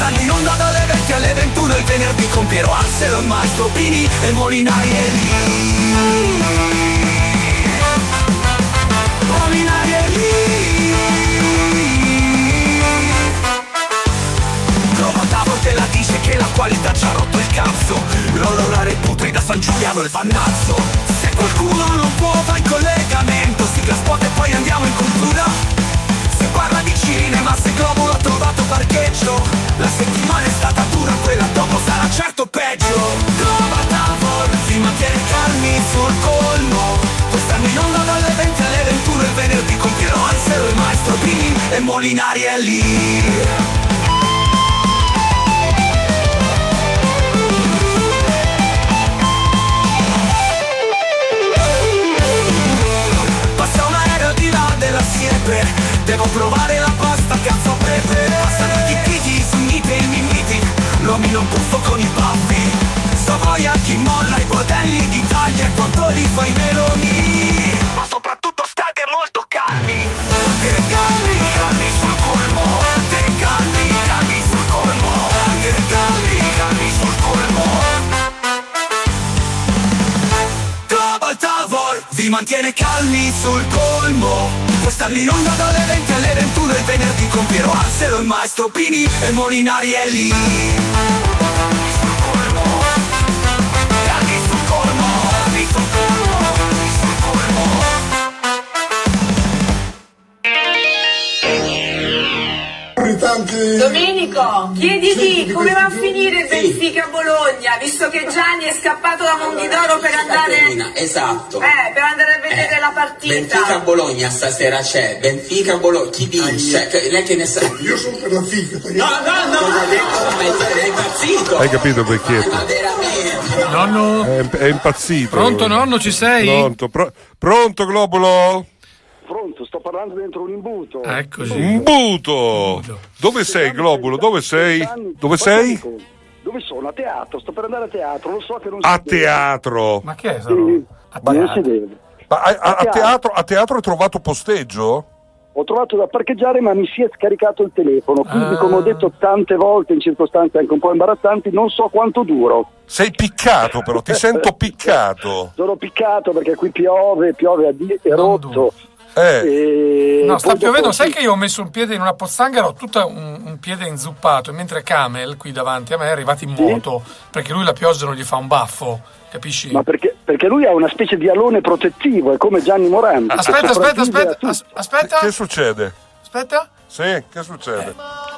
Quest'anno in onda dalle 20 alle 21 il venerdì con Piero Ansel, Maestro Pini e Molinari e lì. Molinari e lì. Tavor te la dice che la qualità ci ha rotto il cazzo. L'olorare putri da San Giuliano e il Vannazzo. Se qualcuno non può fa il collegamento, sigla spot e poi andiamo in cultura. Si parla di cinema, se Globo ha trovato parcheggio. La settimana è stata dura, quella dopo sarà certo peggio. Glova Tavor si mantiene calmi sul colmo. Quest'anno in onda dalle 20 alle 21 il venerdì con Piero Ansel, il Maestro Pini e Molinari è lì. Devo provare la pasta cazzo pepe. Passano i tippiti, i sunniti e i mimiti. Nomino un buffo con i baffi. So voi a chi molla i bordelli d'Italia e quanto li fa i meloni. Ma soprattutto state molto calmi. Calmi, calmi sul colmo. Calmi, calmi sul colmo. Calmi, calmi sul colmo. Global Tavor vi mantiene calmi sul colmo. Quest'anno in onda dalle 20 alle 21 il venerdì con Piero Ansel, il Maestro Pini e Molinari è lì. Sul colmo, calmi sul colmo, calmi sul colmo, calmi sul colmo. Domenico, chiediti come va a finire il Benfica Bologna, visto che Gianni è scappato da Mondidoro per andare. Esatto. Per andare a vedere la partita. Benfica Bologna stasera c'è. Benfica Bologna. Chi vince? Lei che ne sa? Io sono per la figa. No. È impazzito. Hai capito perché? Ma veramente. Nonno. È impazzito. Pronto nonno, ci sei? Pronto Globulo? Pronto, sto parlando dentro un imbuto. Eccoci. Imbuto! Dove sei Globulo? Dove sei? Dove sei? Dove sono? A teatro, sto per andare a teatro, lo so che non A teatro? Ma che è? Sì, ma non si deve. Ma a teatro hai trovato posteggio? Ho trovato da parcheggiare ma mi si è scaricato il telefono, quindi come ho detto tante volte in circostanze anche un po' imbarazzanti, non so quanto duro. Sei piccato però, ti sento piccato. Sono piccato perché qui piove a dire, è rotto. No, sta piovendo, sai che io ho messo un piede in una pozzanghera, ho tutto un piede inzuppato, mentre Camel qui davanti a me è arrivato in moto, perché lui la pioggia non gli fa un baffo, capisci? Ma perché lui ha una specie di alone protettivo, è come Gianni Morandi. Aspetta. Che succede? Aspetta. Sì, che succede?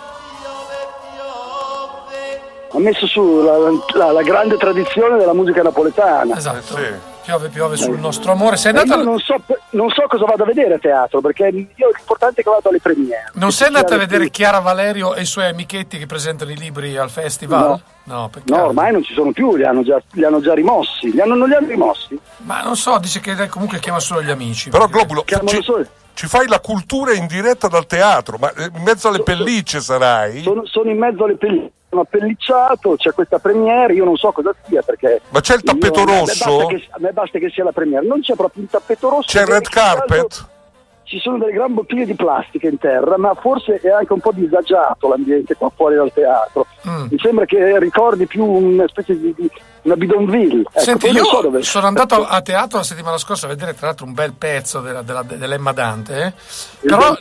Ha messo su la grande tradizione della musica napoletana. Esatto. Sì. Piove sul nostro amore. Sei andata... Io non so cosa vado a vedere a teatro, perché l'importante è che vado alle premiere. Non sei andata a vedere Chiara Valerio e i suoi amichetti che presentano i libri al festival? No, ormai non ci sono più, li hanno già rimossi. Non li hanno rimossi? Ma non so, dice che comunque chiama solo gli amici. Però Globulo, Ci fai la cultura in diretta dal teatro, ma in mezzo alle pellicce sarai? Sono in mezzo alle pellicce, sono appellicciato, c'è questa premiere, io non so cosa sia perché... Ma c'è il tappeto rosso? A me basta che sia la premiere, non c'è proprio un tappeto rosso. C'è il red carpet? Ci sono delle gran bottiglie di plastica in terra, ma forse è anche un po' disagiato l'ambiente qua fuori dal teatro. Mi sembra che ricordi più una specie di una bidonville. Senti, io sono andato a teatro la settimana scorsa a vedere tra l'altro un bel pezzo dell'Emma Dante, però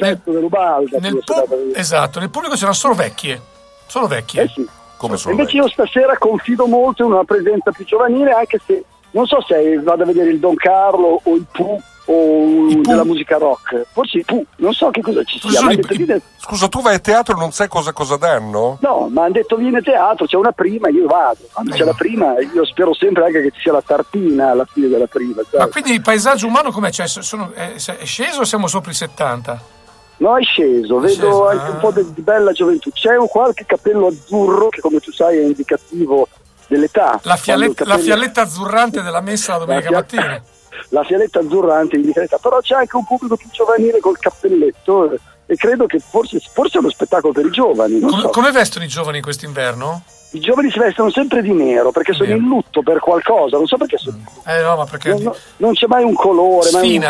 esatto, nel pubblico c'erano solo vecchie. Sì. Come sono invece io stasera confido molto in una presenza più giovanile, anche se non so se vado a vedere il Don Carlo o il Pooh o della musica rock, forse i Pooh, non so che cosa ci sia. Scusa, tu vai a teatro e non sai cosa danno? No, ma hanno detto vieni a teatro, c'è una prima, io vado. Quando c'è la prima, io spero sempre anche che ci sia la tartina alla fine della prima. Sai? Ma quindi il paesaggio umano com'è? Cioè, è sceso o siamo sopra i 70? No, è sceso, vedo anche un po' di bella gioventù. C'è qualche capello azzurro che, come tu sai, è indicativo dell'età. La fialetta azzurrante della messa la domenica mattina. La fialetta azzurrante indica l'età, però c'è anche un pubblico più giovanile col cappelletto e credo che forse è uno spettacolo per i giovani. Come vestono i giovani quest'inverno? I giovani si vestono sempre di nero perché sono in lutto per qualcosa, non so perché sono in lutto. No, ma perché non c'è mai un colore. Sfina,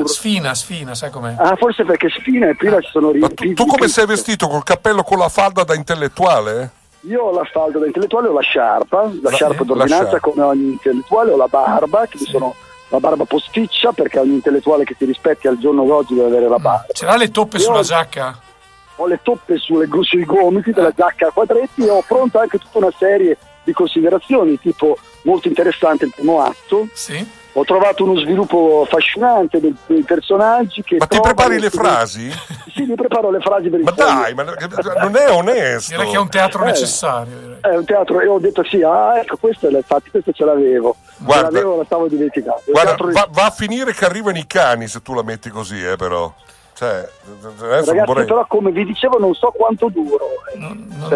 sai com'è? Ah, forse perché sfina e prima ci sono tu come sei vestito? Col cappello con la falda da intellettuale? Io ho la falda da intellettuale, ho la sciarpa d'ordinanza come ogni intellettuale, ho la barba, che sono la barba posticcia, perché ogni intellettuale che si rispetti al giorno d'oggi deve avere la barba. Ce l'ha le toppe sulla giacca? Ho le toppe sui gomiti della giacca a quadretti e ho pronta anche tutta una serie di considerazioni, tipo molto interessante il primo atto. Sì. Ho trovato uno sviluppo affascinante dei personaggi che... Ma ti prepari le frasi? Sì, mi preparo le frasi per il Ma dai, ma non è onesto. Direi che è un teatro necessario. Direi. È un teatro, e ho detto sì, ecco, questo ce l'avevo. Guarda, la stavo dimenticando. Guarda, va a finire che arrivano i cani se tu la metti così, però. Cioè, ragazzi, però come vi dicevo non so quanto duro. Non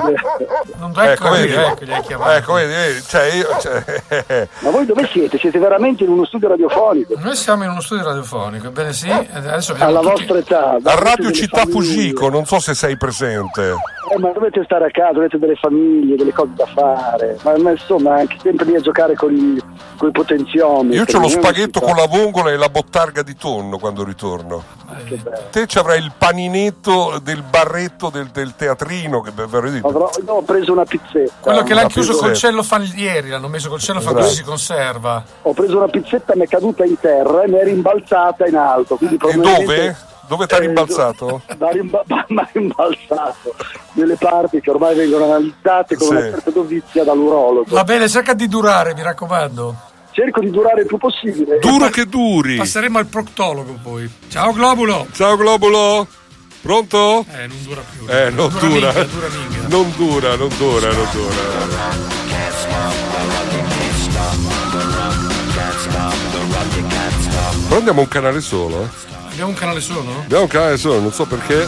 gli hai chiamato. Ecco, vedi, Ma voi dove siete? Siete veramente in uno studio radiofonico? Noi siamo in uno studio radiofonico, ebbene sì. Adesso alla vostra età. A Radio Città Fugico, non so se sei presente. Ma dovete stare a casa, avete delle famiglie, delle cose da fare. Ma insomma, anche sempre lì a giocare con i potenziometri. Io c'ho lo spaghetto con la vongola e la bottarga di tonno quando ritorno. Te ci avrai il paninetto del barretto del teatrino. Che ho preso una pizzetta. Quello che l'hanno chiuso col cellophane, l'hanno messo col cellophane così si conserva. Ho preso una pizzetta, mi è caduta in terra e mi è rimbalzata in alto. E dove? Dove ti ha rimbalzato? Mi ha rimbalzato nelle parti che ormai vengono analizzate con una certa dovizia dall'urologo. Va bene, cerca di durare, mi raccomando. Cerco di durare il più possibile. Duro che duri. Passeremo al proctologo poi. Ciao Globulo. Ciao Globulo. Pronto? Non dura più. Non dura. Non dura. Però andiamo un canale solo, Abbiamo un canale solo? Abbiamo un canale solo, non so perché.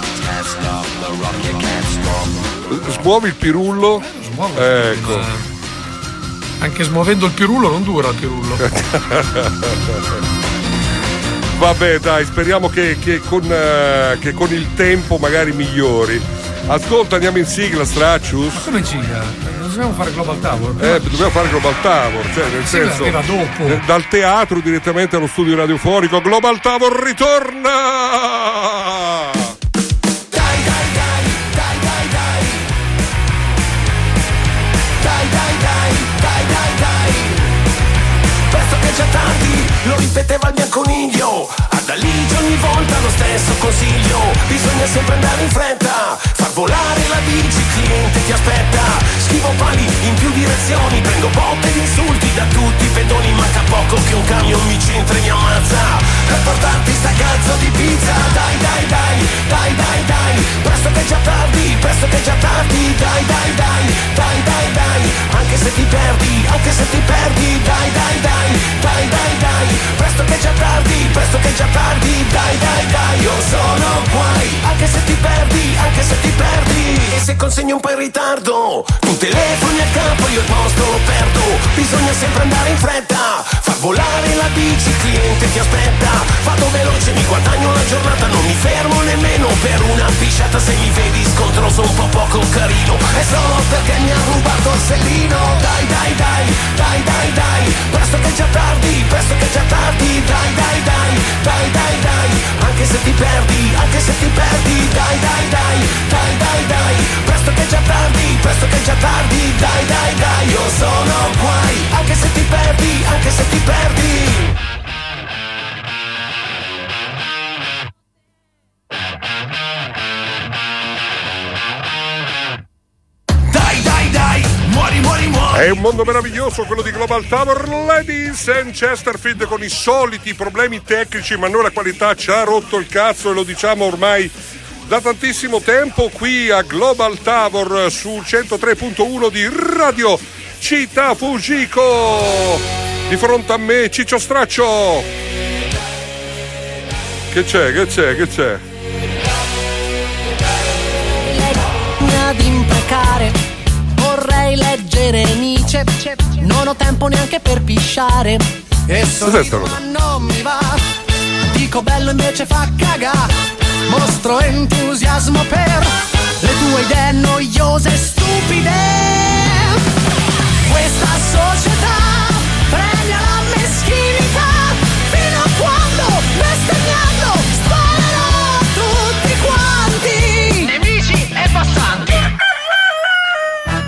Smuovi il pirullo. Ecco. Anche smuovendo il pirullo non dura il pirullo. Vabbè, dai, speriamo che con il tempo magari migliori. Ascolta, andiamo in sigla, Straccius. Ma come in sigla? Non dobbiamo fare Global Tower? Dobbiamo fare Global Tower, cioè nel senso dopo. Dal teatro direttamente allo studio radiofonico. Global Tower ritorna! Già tardi, lo ripeteva il bianconiglio. Ad Aligi ogni volta lo stesso consiglio. Bisogna sempre andare in fretta, far volare la bici, il cliente ti aspetta. Schivo pali in più direzioni, prendo botte di insulti da tutti i pedoni. Manca poco che un camion mi centra e mi ammazza per portarti sta cazzo di pizza. Dai, presto che è già tardi, dai, anche se ti perdi, dai, presto che è già tardi, dai, io sono guai, anche se ti perdi, e se consegni un po' in ritardo, tu telefoni al capo, io il posto lo perdo, bisogna sempre andare in fretta, far volare la bici, il cliente ti aspetta, vado veloce, mi guadagno la giornata, non mi fermo nemmeno per una pisciata, se mi vedi scontroso un po' poco carino, è solo perché mi ha rubato il sellino, dai, presto che è già tardi, dai, anche se ti perdi, dai, presto che è già tardi, dai, io sono guai, anche se ti perdi. Dai, muori. È un mondo meraviglioso quello di Global Tower. Ladies and Chesterfield con i soliti problemi tecnici, ma noi la qualità ci ha rotto il cazzo e lo diciamo ormai da tantissimo tempo qui a Global Tower sul 103.1 di Radio Città Fugico. Di fronte a me Ciccio Straccio. Che c'è? Ad imprecare, vorrei leggere Nietzsche, non ho tempo neanche per pisciare e sorrido ma non mi va, dico bello invece fa cagà, mostro entusiasmo per le tue idee noiose e stupide, questa società premia la meschinità, fino a quando bestemmiando sparerò tutti quanti, nemici e passanti.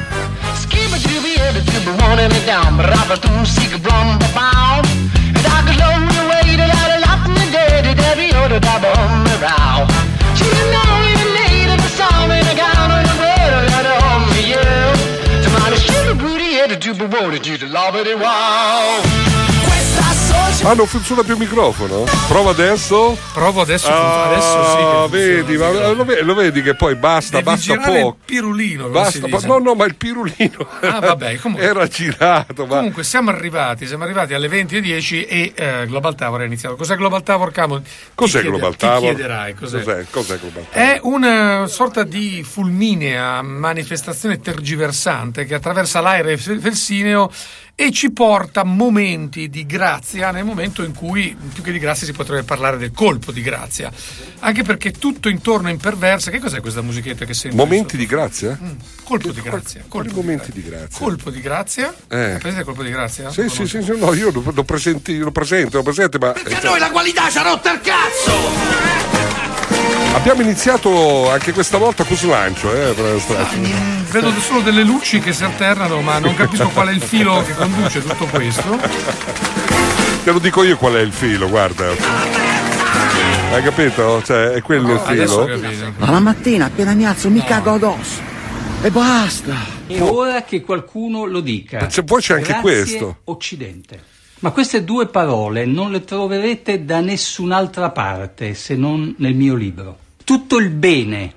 Ah, non funziona più il microfono? Prova adesso? Provo adesso. Adesso sì. Vedi, ma lo vedi che poi basta poco. Il pirulino. Basta, no, ma il pirulino. Vabbè, comunque. Era girato. Comunque siamo arrivati alle 20:10 e Global Tower è iniziato. Cos'è Global Tower, Camo? Cos'è Global Tower? Ti chiederai cos'è Global Tower? È una sorta di fulminea manifestazione tergiversante che attraversa l'aereo felsineo e ci porta momenti di grazia nel momento in cui più che di grazia si potrebbe parlare del colpo di grazia, anche perché tutto intorno imperversa. Che cos'è questa musichetta che senti? Momenti di grazia? Colpo di grazia. Momenti di grazia. Colpo di grazia? Presente il colpo di grazia? Sì, no, io lo presento, ma perché a noi la qualità ci ha rotto il cazzo! Abbiamo iniziato anche questa volta con slancio, vedo solo delle luci che si alternano, ma non capisco qual è il filo che conduce tutto questo. Te lo dico io qual è il filo, guarda. Hai capito? Cioè, è quello il filo. Ma la mattina appena mi alzo mi cago addosso. E basta. È ora che qualcuno lo dica. Poi c'è anche Grazie, questo. Occidente. Ma queste due parole non le troverete da nessun'altra parte se non nel mio libro. Tutto il bene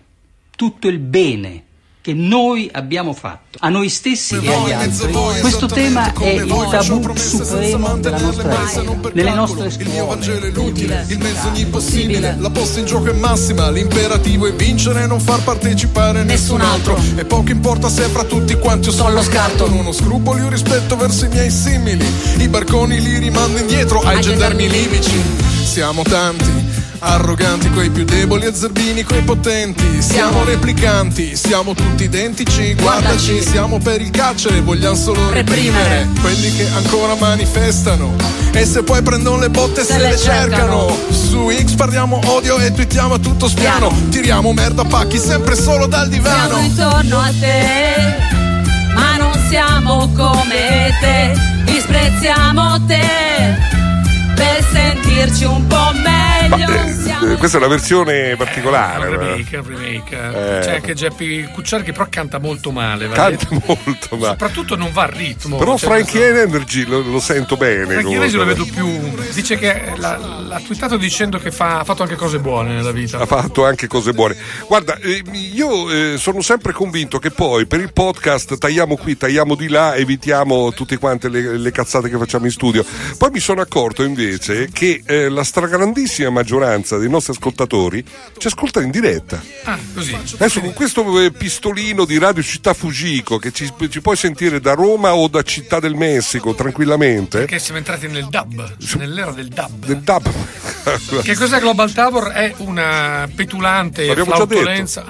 che noi abbiamo fatto a noi stessi e agli altri. Questo tema è il tabù supremo della nostra epoca, nelle nostre scuole. Il mezzo ogni possibile, la posta in gioco è massima, l'imperativo è vincere e non far partecipare nessun altro. E poco importa se fra tutti quanti io sono lo scarto. Non ho scrupoli o rispetto verso i miei simili, i barconi li rimando indietro ai gendarmi libici. Siamo tanti, arroganti coi più deboli e zerbini coi potenti. Siamo replicanti, siamo tutti identici. Guardaci, siamo per il carcere, vogliamo solo reprimere quelli che ancora manifestano. E se poi prendono le botte se le cercano. Su X parliamo odio e twittiamo a tutto spiano. Tiriamo merda a pacchi sempre solo dal divano. Siamo intorno a te, ma non siamo come te. Disprezziamo te per sentirci un po' meglio. Questa è una versione particolare. Un remake. C'è anche Geppi Cucciari che però canta molto male. Canta molto male. Soprattutto non va al ritmo. Però Frankie Energy lo sento bene. Frankie Energy lo vedo più. Dice che l'ha twittato dicendo che ha fatto anche cose buone nella vita. Ha fatto anche cose buone. Guarda, io sono sempre convinto che poi per il podcast tagliamo qui, tagliamo di là, evitiamo tutte quante le cazzate che facciamo in studio. Poi mi sono accorto invece che la stragrandissima maggioranza dei nostri ascoltatori ci ascolta in diretta. Così. Adesso con questo pistolino di Radio Città Fujiko che ci puoi sentire da Roma o da Città del Messico tranquillamente. Perché siamo entrati nel DAB, nell'era del DAB. Del DAB. Che cos'è Global Tower? È una petulante flautolenza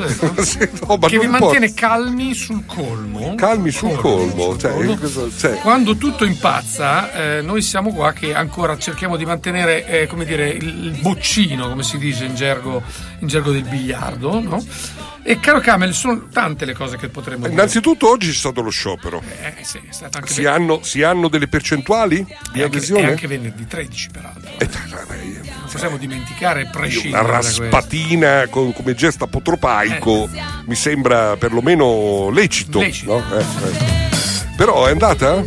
che vi mantiene calmi sul colmo. Calmi sul colmo. Cioè. Quando tutto impazza, noi siamo qua che ancora cerchiamo di mantenere come dire il boccino, come si dice in gergo del biliardo, no? E caro Camel, sono tante le cose che potremmo dire. Innanzitutto oggi c'è stato lo sciopero. Sì, è stato anche si hanno delle percentuali di adesione? E anche venerdì 13 peraltro. Non possiamo dimenticare prescindere una raspatina come gesto apotropaico mi sembra perlomeno lecito. No? Però è andata?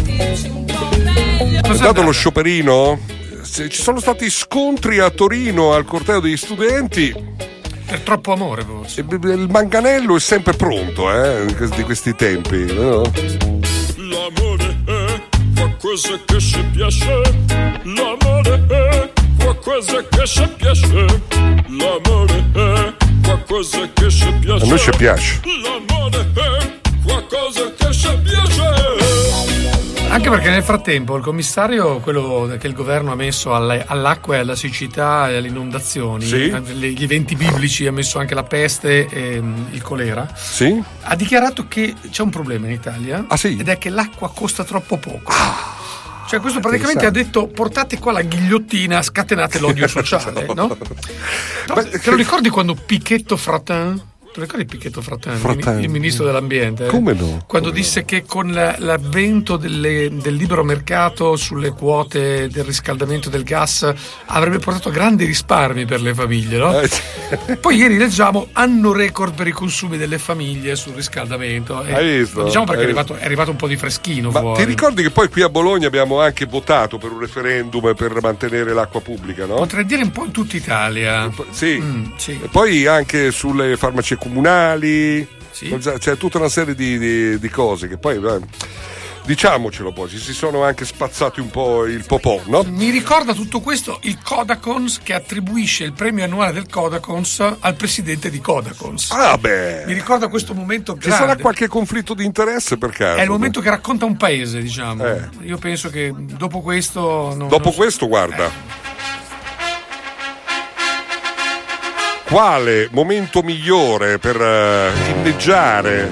È andato lo scioperino? Ci sono stati scontri a Torino al corteo degli studenti. Per troppo amore, forse. Il manganello è sempre pronto, di questi tempi, no? L'amore è qualcosa che ci piace. L'amore è qualcosa che ci piace. L'amore è qualcosa che ci piace. A noi ci piace. L'amore è qualcosa che ci piace. Anche perché nel frattempo il commissario, quello che il governo ha messo all'acqua e alla siccità e alle inondazioni, gli eventi biblici, ha messo anche la peste e il colera, ha dichiarato che c'è un problema in Italia, ed è che l'acqua costa troppo poco. Cioè questo praticamente ha detto: portate qua la ghigliottina, scatenate l'odio sociale, no? Te lo ricordi quando Pichetto Fratin Tu ricordi Pichetto Frattani, il ministro dell'ambiente? Come no? Quando disse che con l'avvento del libero mercato sulle quote del riscaldamento del gas avrebbe portato grandi risparmi per le famiglie, no? Poi ieri leggiamo anno record per i consumi delle famiglie sul riscaldamento. Hai visto? Diciamo perché è arrivato un po' di freschino. Ma fuori. ti ricordi che poi qui a Bologna abbiamo anche votato per un referendum per mantenere l'acqua pubblica, no? Potrei dire un po' in tutta Italia. Sì. Sì. E poi anche sulle farmacie comunali, sì. C'è tutta una serie di cose che poi diciamocelo, poi si sono anche spazzati un po' il popò, no? Mi ricorda tutto questo il Codacons, che attribuisce il premio annuale del Codacons al presidente di Codacons. Ah beh, mi ricorda questo momento grande. Ci sarà qualche conflitto di interesse per caso? È il momento che racconta un paese, diciamo. Io penso che dopo questo guarda, quale momento migliore per inneggiare?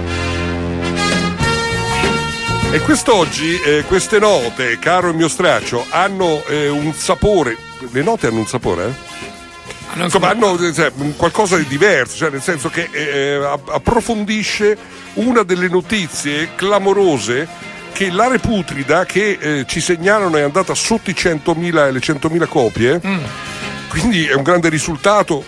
E quest'oggi queste note, caro il mio straccio, hanno un sapore. Le note hanno un sapore? Insomma, hanno qualcosa di diverso, cioè nel senso che approfondisce una delle notizie clamorose che la Reputrida, che ci segnalano è andata sotto i 100.000 e le 100.000 copie. Quindi è un grande risultato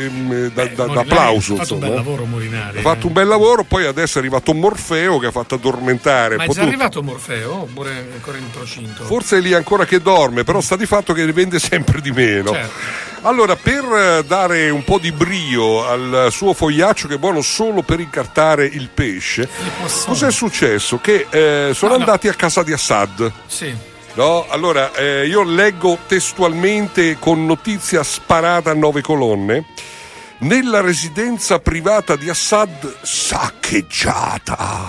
d'applauso. Ha fatto un bel lavoro Molinari. Ha fatto un bel lavoro, poi adesso è arrivato Morfeo che ha fatto addormentare. Ma è già arrivato Morfeo? Oppure ancora in procinto? Forse è lì ancora che dorme, però sta di fatto che ne vende sempre di meno. Certo. Allora, per dare un po' di brio al suo fogliaccio, che è buono solo per incartare il pesce, cos'è successo? Che sono andati a casa di Assad. Sì. No, allora io leggo testualmente con notizia sparata a 9 colonne. Nella residenza privata di Assad saccheggiata.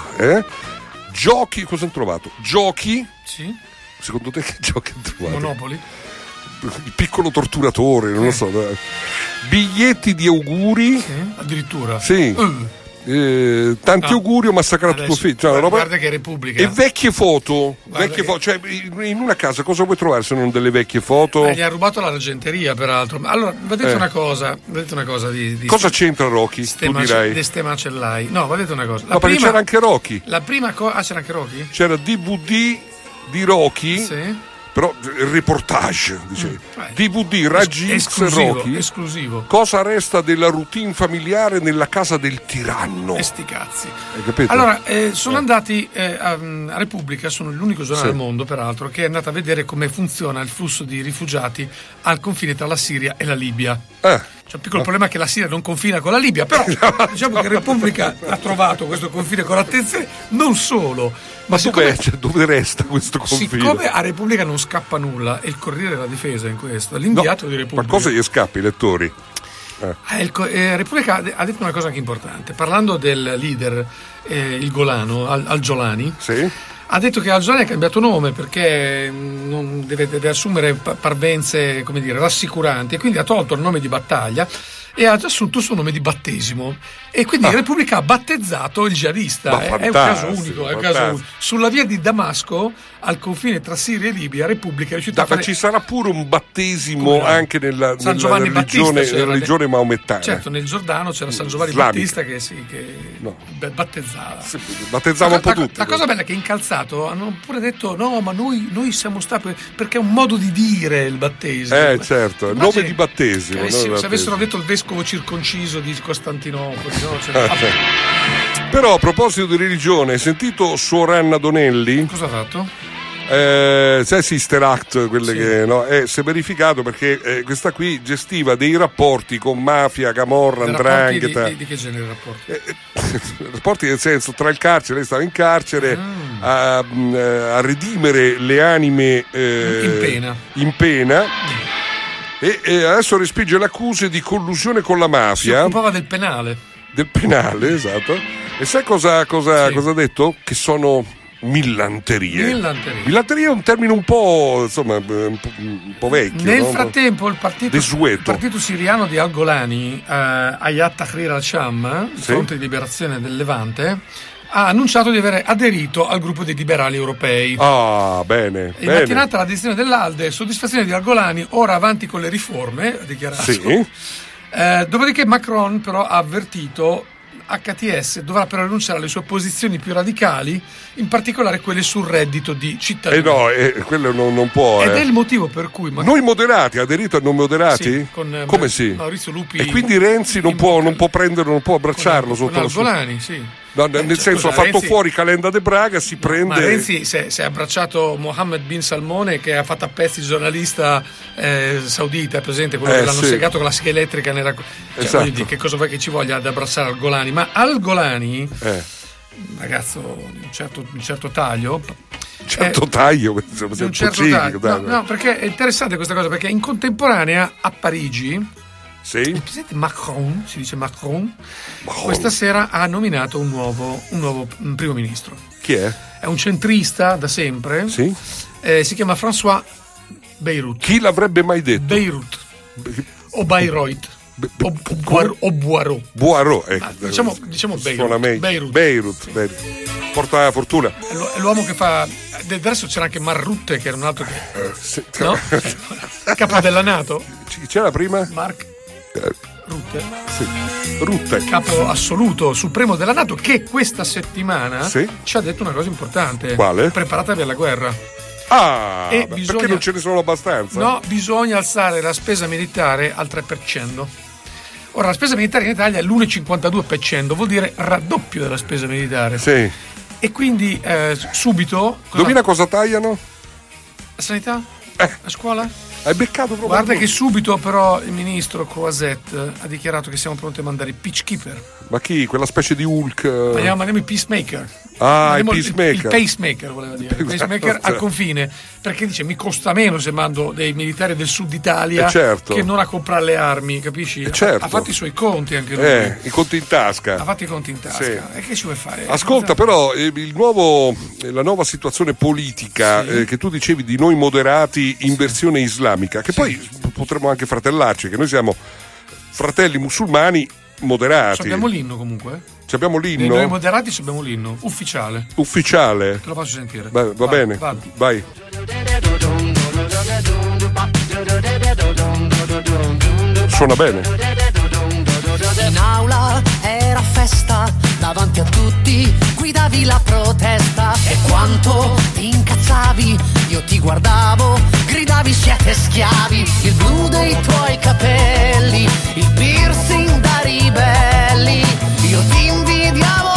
Giochi, cosa hanno trovato? Giochi? Sì. Secondo te che giochi hanno trovato? Monopoli? Il piccolo torturatore, non lo so. Biglietti di auguri. Sì. Addirittura? Sì. Tanti auguri, ho massacrato tuo figlio. Cioè, guarda che Repubblica. E vecchie foto. Cioè, in una casa cosa vuoi trovare se non delle vecchie foto? Gli ha rubato l'argenteria, peraltro. Allora, vedete una cosa. Di cosa c'entra Rocky? Tu direi. Di ste macellai. No, vedete una cosa. Perché c'era anche Rocky. La prima cosa. C'era anche Rocky? C'era DVD di Rocky. Sì. Però il reportage, dice. DVD Raggi X Rocky. Esclusivo. Cosa resta della routine familiare nella casa del tiranno? E sti cazzi. Hai capito? Allora, sono andati a Repubblica, sono l'unico giornale al mondo, peraltro, che è andato a vedere come funziona il flusso di rifugiati al confine tra la Siria e la Libia. C'è un piccolo problema che la Siria non confina con la Libia, però diciamo che Repubblica ha trovato questo confine con attenzione, non solo. Ma dove resta questo confine? Siccome a Repubblica non scappa nulla, e il Corriere della Difesa in questo, l'inviato di Repubblica. Ma cosa gli scappa, i lettori? Repubblica ha detto una cosa anche importante, parlando del leader, il Golano, Al-Jolani. Sì. Ha detto che Al-Jolani ha cambiato nome perché non deve assumere parvenze, come dire, rassicuranti, e quindi ha tolto il nome di battaglia e ha assunto il suo nome di battesimo, e quindi Repubblica ha battezzato il jihadista. È un caso unico, sulla via di Damasco, al confine tra Siria e Libia, Repubblica è riuscita a fare. Ma ci sarà pure un battesimo anche nella religione maomettana. Certo, nel Giordano c'era San Giovanni Battista che battezzava. Sì, battezzava un po' tutti. La cosa bella è che in calzato hanno pure detto no, ma noi siamo stati, perché è un modo di dire il battesimo. Certo, il nome di battesimo. Se avessero detto il vescovo circonciso di Costantinopoli, no? Però a proposito di religione, hai sentito Suor Anna Donelli? Cosa ha fatto? Sai Sister Act, quelle che si è verificato perché questa qui gestiva dei rapporti con mafia, camorra, 'ndrangheta. Di che genere rapporti? Rapporti nel senso, tra il carcere, lei stava in carcere a redimere le anime in pena. E adesso respinge le accuse di collusione con la mafia. Si occupava del penale. Del penale, esatto. E sai cosa ha detto? Che sono millanterie. Millanteria è un termine un po', insomma, un po' vecchio. Nel frattempo il partito siriano di Al-Golani, Hayat Tahrir al-Sham, Fronte di Liberazione del Levante, ha annunciato di aver aderito al gruppo dei liberali europei. Bene. In mattinata la decisione dell'Alde, soddisfazione di Al-Golani, ora avanti con le riforme, ha dichiarato. Sì. Dopodiché Macron però ha avvertito HTS dovrà però rinunciare alle sue posizioni più radicali, in particolare quelle sul reddito di cittadinanza. Quello non può. Ed è il motivo per cui noi moderati, aderito a non moderati? Sì, come sì? Maurizio Lupi. E quindi Renzi non può prenderlo, non può abbracciarlo sotto la sua. Golani, sì. No, nel senso, ha fatto fuori Calenda de Braga, si prende. Ma Renzi si è abbracciato Mohammed bin Salmone, che ha fatto a pezzi il giornalista saudita, presente, quello che l'hanno segato con la sega elettrica nella. Esatto. Dire, che cosa vuoi che ci voglia ad abbracciare al Golani? Ma al Golani, ragazzo di un certo taglio. Taglio, un certo taglio. No, perché è interessante questa cosa, perché in contemporanea a Parigi. Sì. Il presidente Macron, si dice Macron, questa sera ha nominato un nuovo primo ministro. Chi è? È un centrista da sempre. Sì. Si chiama François Bayrou. Chi l'avrebbe mai detto? Beirut. O Bayreuth. O Boireau. Boireau, diciamo Beirut. Beirut. Porta fortuna. È l'uomo che fa. Adesso c'era anche Marrutte, che era un altro che. No? Capo della NATO. C'era prima? Mark Rutte. Sì. Rutte. Capo assoluto, supremo della NATO, che questa settimana ci ha detto una cosa importante. Quale? Preparatevi alla guerra. Perché non ce ne sono abbastanza? No, bisogna alzare la spesa militare al 3%. Ora, la spesa militare in Italia è l'1,52%, vuol dire raddoppio della spesa militare. Sì. E quindi subito. Domina cosa tagliano? La sanità? La scuola? Hai beccato proprio. Guarda che subito però il ministro Croisette ha dichiarato che siamo pronti a mandare i peacekeeper. Ma chi? Quella specie di Hulk? Mandiamo i peacemaker. I peacemaker. Il pacemaker voleva dire. Il pacemaker al confine. Perché dice mi costa meno se mando dei militari del sud Italia che non a comprare le armi, capisci? Ha fatto i suoi conti anche lui. I conti in tasca. Ha fatto i conti in tasca. Sì. E che ci vuoi fare? Ascolta, però la nuova situazione politica che tu dicevi di noi moderati in versione islamica, che poi potremmo anche fratellarci, che noi siamo fratelli musulmani moderati. Abbiamo l'inno comunque. Abbiamo l'inno. Noi moderati abbiamo l'inno ufficiale. Ufficiale. Te lo faccio sentire. Va bene. Vai. Suona bene. In aula era festa, davanti a tutti guidavi la protesta. E quanto ti incazzavi, io ti guardavo, gridavi siete schiavi. Il blu dei tuoi capelli, il piercing da ribelli, io ti invidiavo,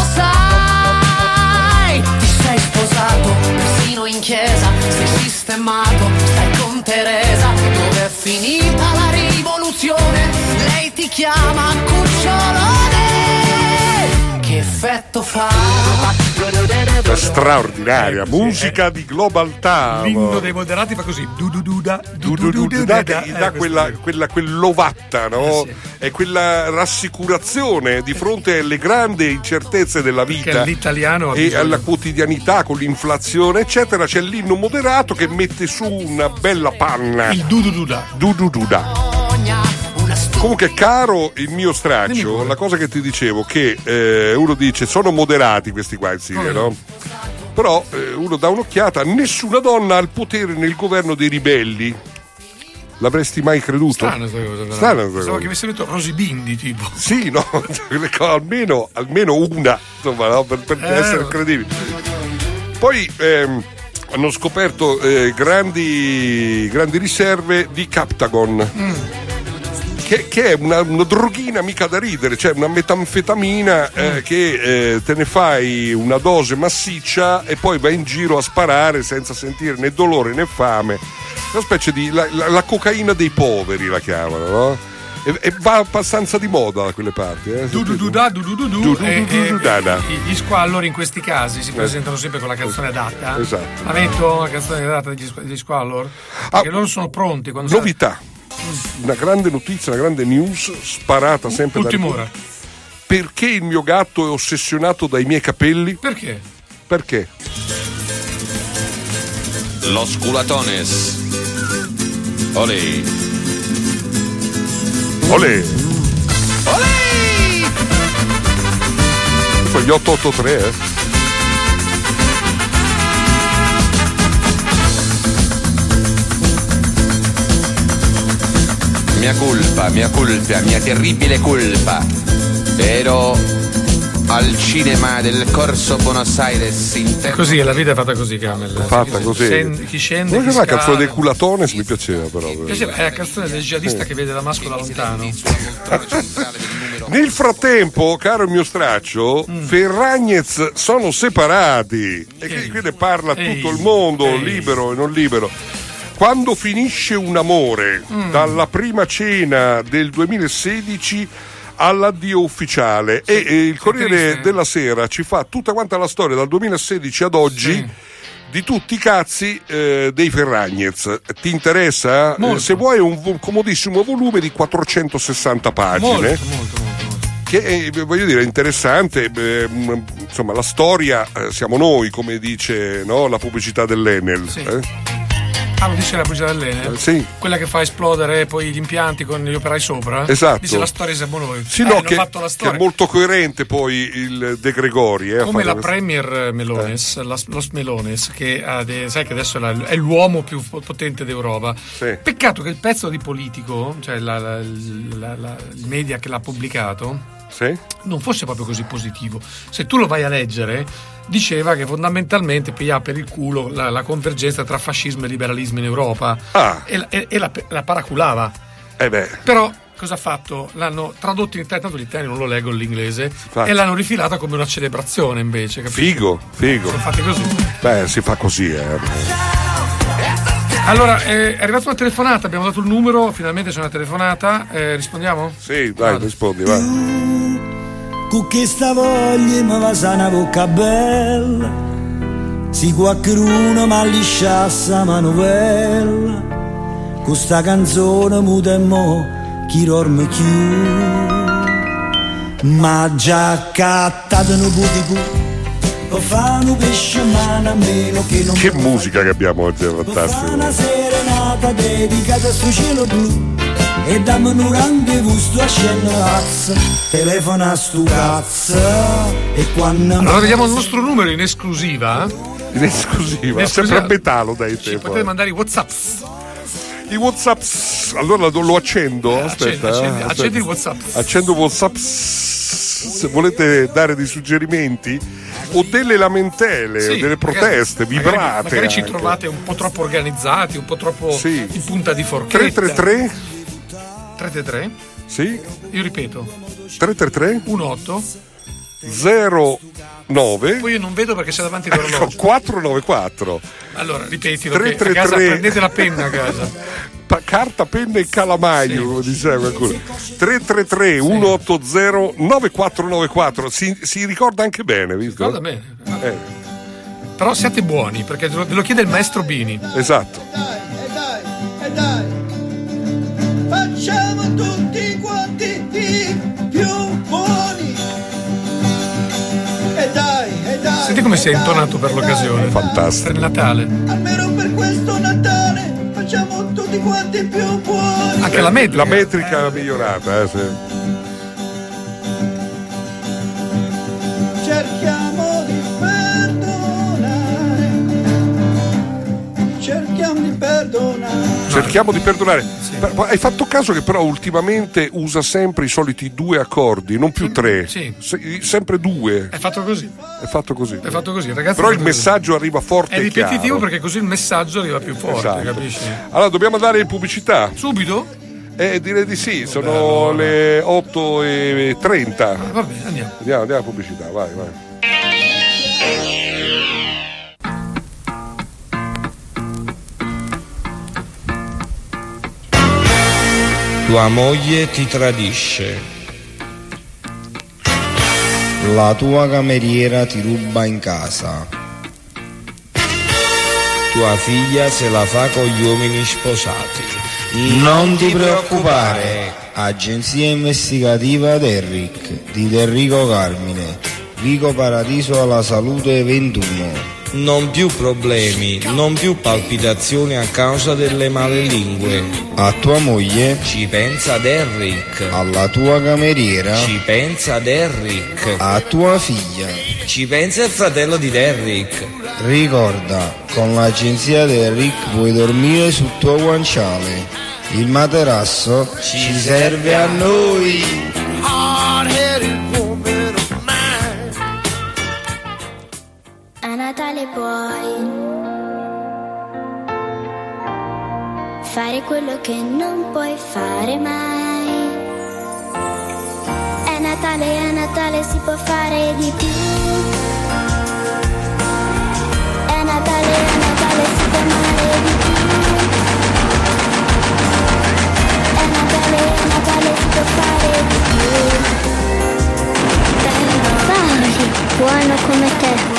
sai. Ti sei sposato, persino in chiesa, sei sistemato, stai con Teresa. Dove è finita la rivoluzione? Lei ti chiama cucciolone. Che effetto fa? La straordinaria musica di Global Town. L'inno dei moderati fa così. Gli dà quell'ovatta, no? È quella rassicurazione di fronte alle grandi incertezze della vita. Che l'italiano e alla quotidianità con l'inflazione, eccetera. C'è l'inno moderato che mette su una bella panna. Il du-du-du-da. Comunque, caro il mio straccio, la cosa che ti dicevo, che uno dice sono moderati questi qua in Siria, no? Però uno dà un'occhiata, nessuna donna ha il potere nel governo dei ribelli. L'avresti mai creduto? Strana questa cosa. Pensavo che avesse detto Rosy Bindi, tipo. Sì, no, almeno una, insomma, no? per essere credibili. Poi hanno scoperto grandi riserve di Captagon. Che è una droghina mica da ridere, cioè una metanfetamina che te ne fai una dose massiccia e poi vai in giro a sparare senza sentire né dolore né fame. Una specie di la cocaina dei poveri la chiamano, no? E va abbastanza di moda da quelle parti. Gli squallori in questi casi si presentano sempre con la canzone adatta. Esatto. La metto la canzone adatta degli squallor? Perché loro sono pronti. Novità. Una grande notizia, una grande news sparata sempre Ultima ora. Perché il mio gatto è ossessionato dai miei capelli? Perché? Los culatones. Olè. Olè. Sono gli 883, mia colpa, mia terribile colpa. Ero al cinema del Corso Buenos Aires. Così è, la vita è fatta così, Camel. Fatta così. Chi scende, non la canzone dei Culatones mi piaceva, però. È la canzone del jihadista che vede Damasco da lontano. Nel frattempo, caro il mio straccio, Ferragnez sono separati e qui ne parla tutto il mondo, libero e non libero. Quando finisce un amore, dalla prima cena del 2016 all'addio ufficiale, e il Corriere della Sera ci fa tutta quanta la storia dal 2016 ad oggi di tutti i cazzi dei Ferragnez. Ti interessa? Se vuoi è un comodissimo volume di 460 pagine. Molto. Che è, voglio dire, interessante. Insomma, la storia siamo noi, come dice, no, la pubblicità dell'Enel. Lo dice la pubblicità dell'Enel? Sì. Quella che fa esplodere poi gli impianti con gli operai sopra? Esatto. Dice la storia siamo noi. Sì, no, che, fatto la storia. Che è molto coerente poi il De Gregori. Come la Premier Melones, Los Melones, che sai che adesso è l'uomo più potente d'Europa. Sì. Peccato che il pezzo di Politico, cioè il media che l'ha pubblicato, non fosse proprio così positivo. Se tu lo vai a leggere, diceva che fondamentalmente pigliava per il culo la convergenza tra fascismo e liberalismo in Europa e la paraculava. Però cosa ha fatto? L'hanno tradotto in italiano, tanto l'italiano non lo leggo l'inglese, e l'hanno rifilata come una celebrazione invece. Capisci? Figo. Sono fatti così. Si fa così. Allora, è arrivata una telefonata, abbiamo dato il numero, finalmente c'è una telefonata, rispondiamo? Sì, dai, rispondi, vai. Con questa voglia mi va sana bocca bella, si qualcuno mi lisciassa la manovella, con sta canzone muta e mo chi dorme più, ma già cattato no buti o fanno pesce mano a meno che non. Che musica che abbiamo oggi, è fantastico. Una serenata dedicata a sto cielo blu e dammi un rendezvous sto a scendere telefona sto cazzo e quando. Allora vediamo il nostro numero in esclusiva. Sempre a metà lo dai te. Potete mandare i WhatsApp. I WhatsApp. Allora lo accendo. Aspetta. Accendi il WhatsApp. Accendo WhatsApp. Se volete dare dei suggerimenti o delle lamentele o delle proteste vibrate. Magari ci trovate un po' troppo organizzati, un po' troppo in punta di forchetta. 333? Sì. Io ripeto. 333? 18 09. Poi io non vedo perché c'è davanti l'orologio. 494. Allora, ripetilo. 333. A casa prendete la penna a casa. Carta, penna e calamaio, come diceva qualcuno. 333 180 9494. Si ricorda anche bene, visto? Ricorda bene. Però siate buoni, perché ve lo chiede il maestro Bini. Esatto. E dai, facciamo tutti quanti i più buoni. E dai. Senti come si è intonato per l'occasione. Fantastico. Per il Natale. Almeno per questo Natale facciamo tutti quanti più buoni. Anche la metrica migliorata, sì. Cerchiamo di perdonare. Sì. Hai fatto caso che però ultimamente usa sempre i soliti 2 accordi, non più 3. Sì. Sempre 2. È fatto così, ragazzi. Però il messaggio arriva forte e chiaro. È ripetitivo perché così il messaggio arriva più forte, capisci? Allora dobbiamo andare in pubblicità. Subito? Direi di sì, sono le 8:30. Va bene, andiamo. Andiamo a pubblicità, vai. Tua moglie ti tradisce. La tua cameriera ti ruba in casa. Tua figlia se la fa con gli uomini sposati. Non ti preoccupare. Agenzia investigativa Derrick di Enrico Carmine. Vico Paradiso alla Salute 21. Non più problemi, non più palpitazioni a causa delle male lingue. A tua moglie ci pensa Derrick. Alla tua cameriera ci pensa Derrick. A tua figlia ci pensa il fratello di Derrick. Ricorda, con l'agenzia Derrick puoi dormire sul tuo guanciale. il materasso ci serve a noi. A Natale puoi fare quello che non puoi fare mai. È Natale, si può fare di più. È Natale, si può amare di più. È Natale, si può fare di più. Dai, buono come te.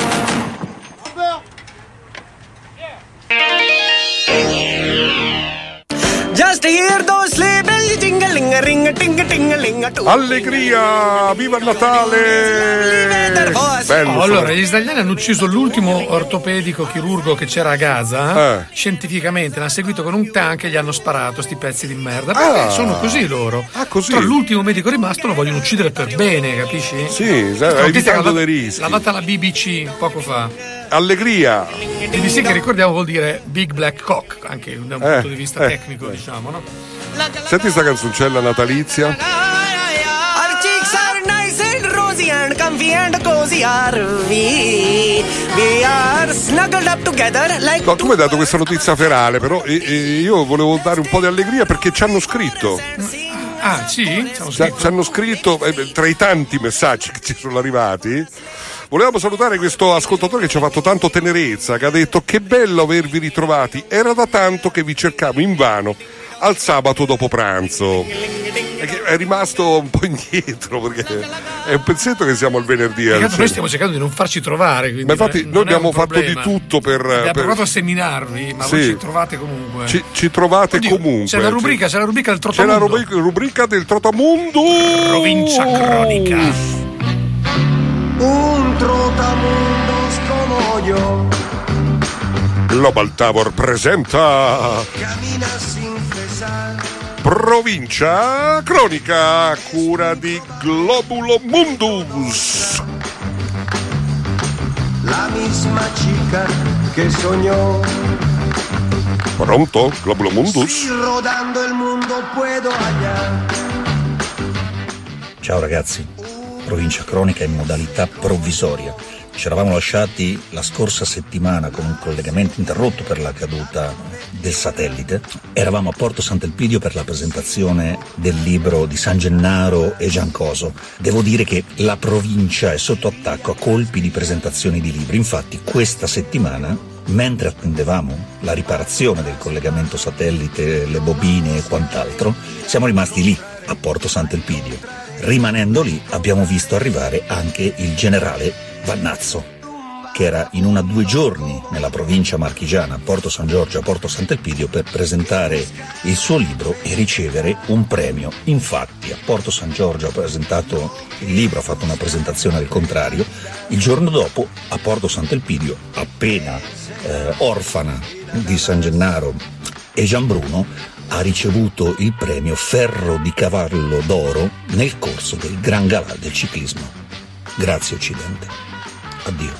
Just hear those sleigh bells jingling, ring ting ting. Allegria, viva il Natale! Bello, allora, gli israeliani hanno ucciso l'ultimo ortopedico chirurgo che c'era a Gaza. Scientificamente l'hanno seguito con un tank e gli hanno sparato sti pezzi di merda. Perché sono così loro. Così. Però l'ultimo medico rimasto lo vogliono uccidere per bene, capisci? Sì, evitando dei rischi. L'ha fatta la BBC poco fa. Allegria. BBC, che ricordiamo vuol dire Big Black Cock, anche da un punto di vista tecnico, diciamo, no? Senti sta canzoncella natalizia. Our cheeks are nice and rosy and comfy and cozy are we. We are snuggled up together like... No, tu mi hai dato questa notizia ferale, però io volevo dare un po' di allegria perché ci hanno scritto. Ah, sì? Ci hanno scritto tra i tanti messaggi che ci sono arrivati. Volevamo salutare questo ascoltatore che ci ha fatto tanto tenerezza, che ha detto: che bello avervi ritrovati, era da tanto che vi cercavo invano al sabato dopo pranzo. È rimasto un po' indietro perché è un pezzetto che siamo al venerdì. Noi stiamo cercando di non farci trovare. Ma infatti noi abbiamo fatto di tutto per... Abbiamo provato a seminarvi, ma voi ci trovate comunque. Ci trovate comunque. C'è la rubrica del Trotamundo. C'è la rubrica del Trotamundo. Provincia cronica. Un trotamundo scomoglio. Global Tower presenta Cammina sin cesar. Provincia cronica a cura di Globulo Mundus. La misma chica che sognò. Pronto? Globulo Mundus? Si rodando il mondo puedo hallar. Ciao ragazzi, Provincia cronica in modalità provvisoria. Ci eravamo lasciati la scorsa settimana con un collegamento interrotto per la caduta del satellite. Eravamo a Porto Sant'Elpidio per la presentazione del libro di San Gennaro e Giancoso. Devo dire che la provincia è sotto attacco a colpi di presentazioni di libri. Infatti questa settimana, mentre attendevamo la riparazione del collegamento satellite, le bobine e quant'altro, siamo rimasti lì a Porto Sant'Elpidio. Rimanendo lì abbiamo visto arrivare anche il generale Vannazzo, che era in 1 o 2 giorni nella provincia marchigiana, a Porto San Giorgio, a Porto Sant'Elpidio, per presentare il suo libro e ricevere un premio. Infatti a Porto San Giorgio ha presentato il libro, ha fatto una presentazione al contrario. Il giorno dopo a Porto Sant'Elpidio, appena orfana di San Gennaro e Gianbruno, ha ricevuto il premio Ferro di Cavallo d'Oro nel corso del Gran Galà del ciclismo. Grazie Occidente. Addio.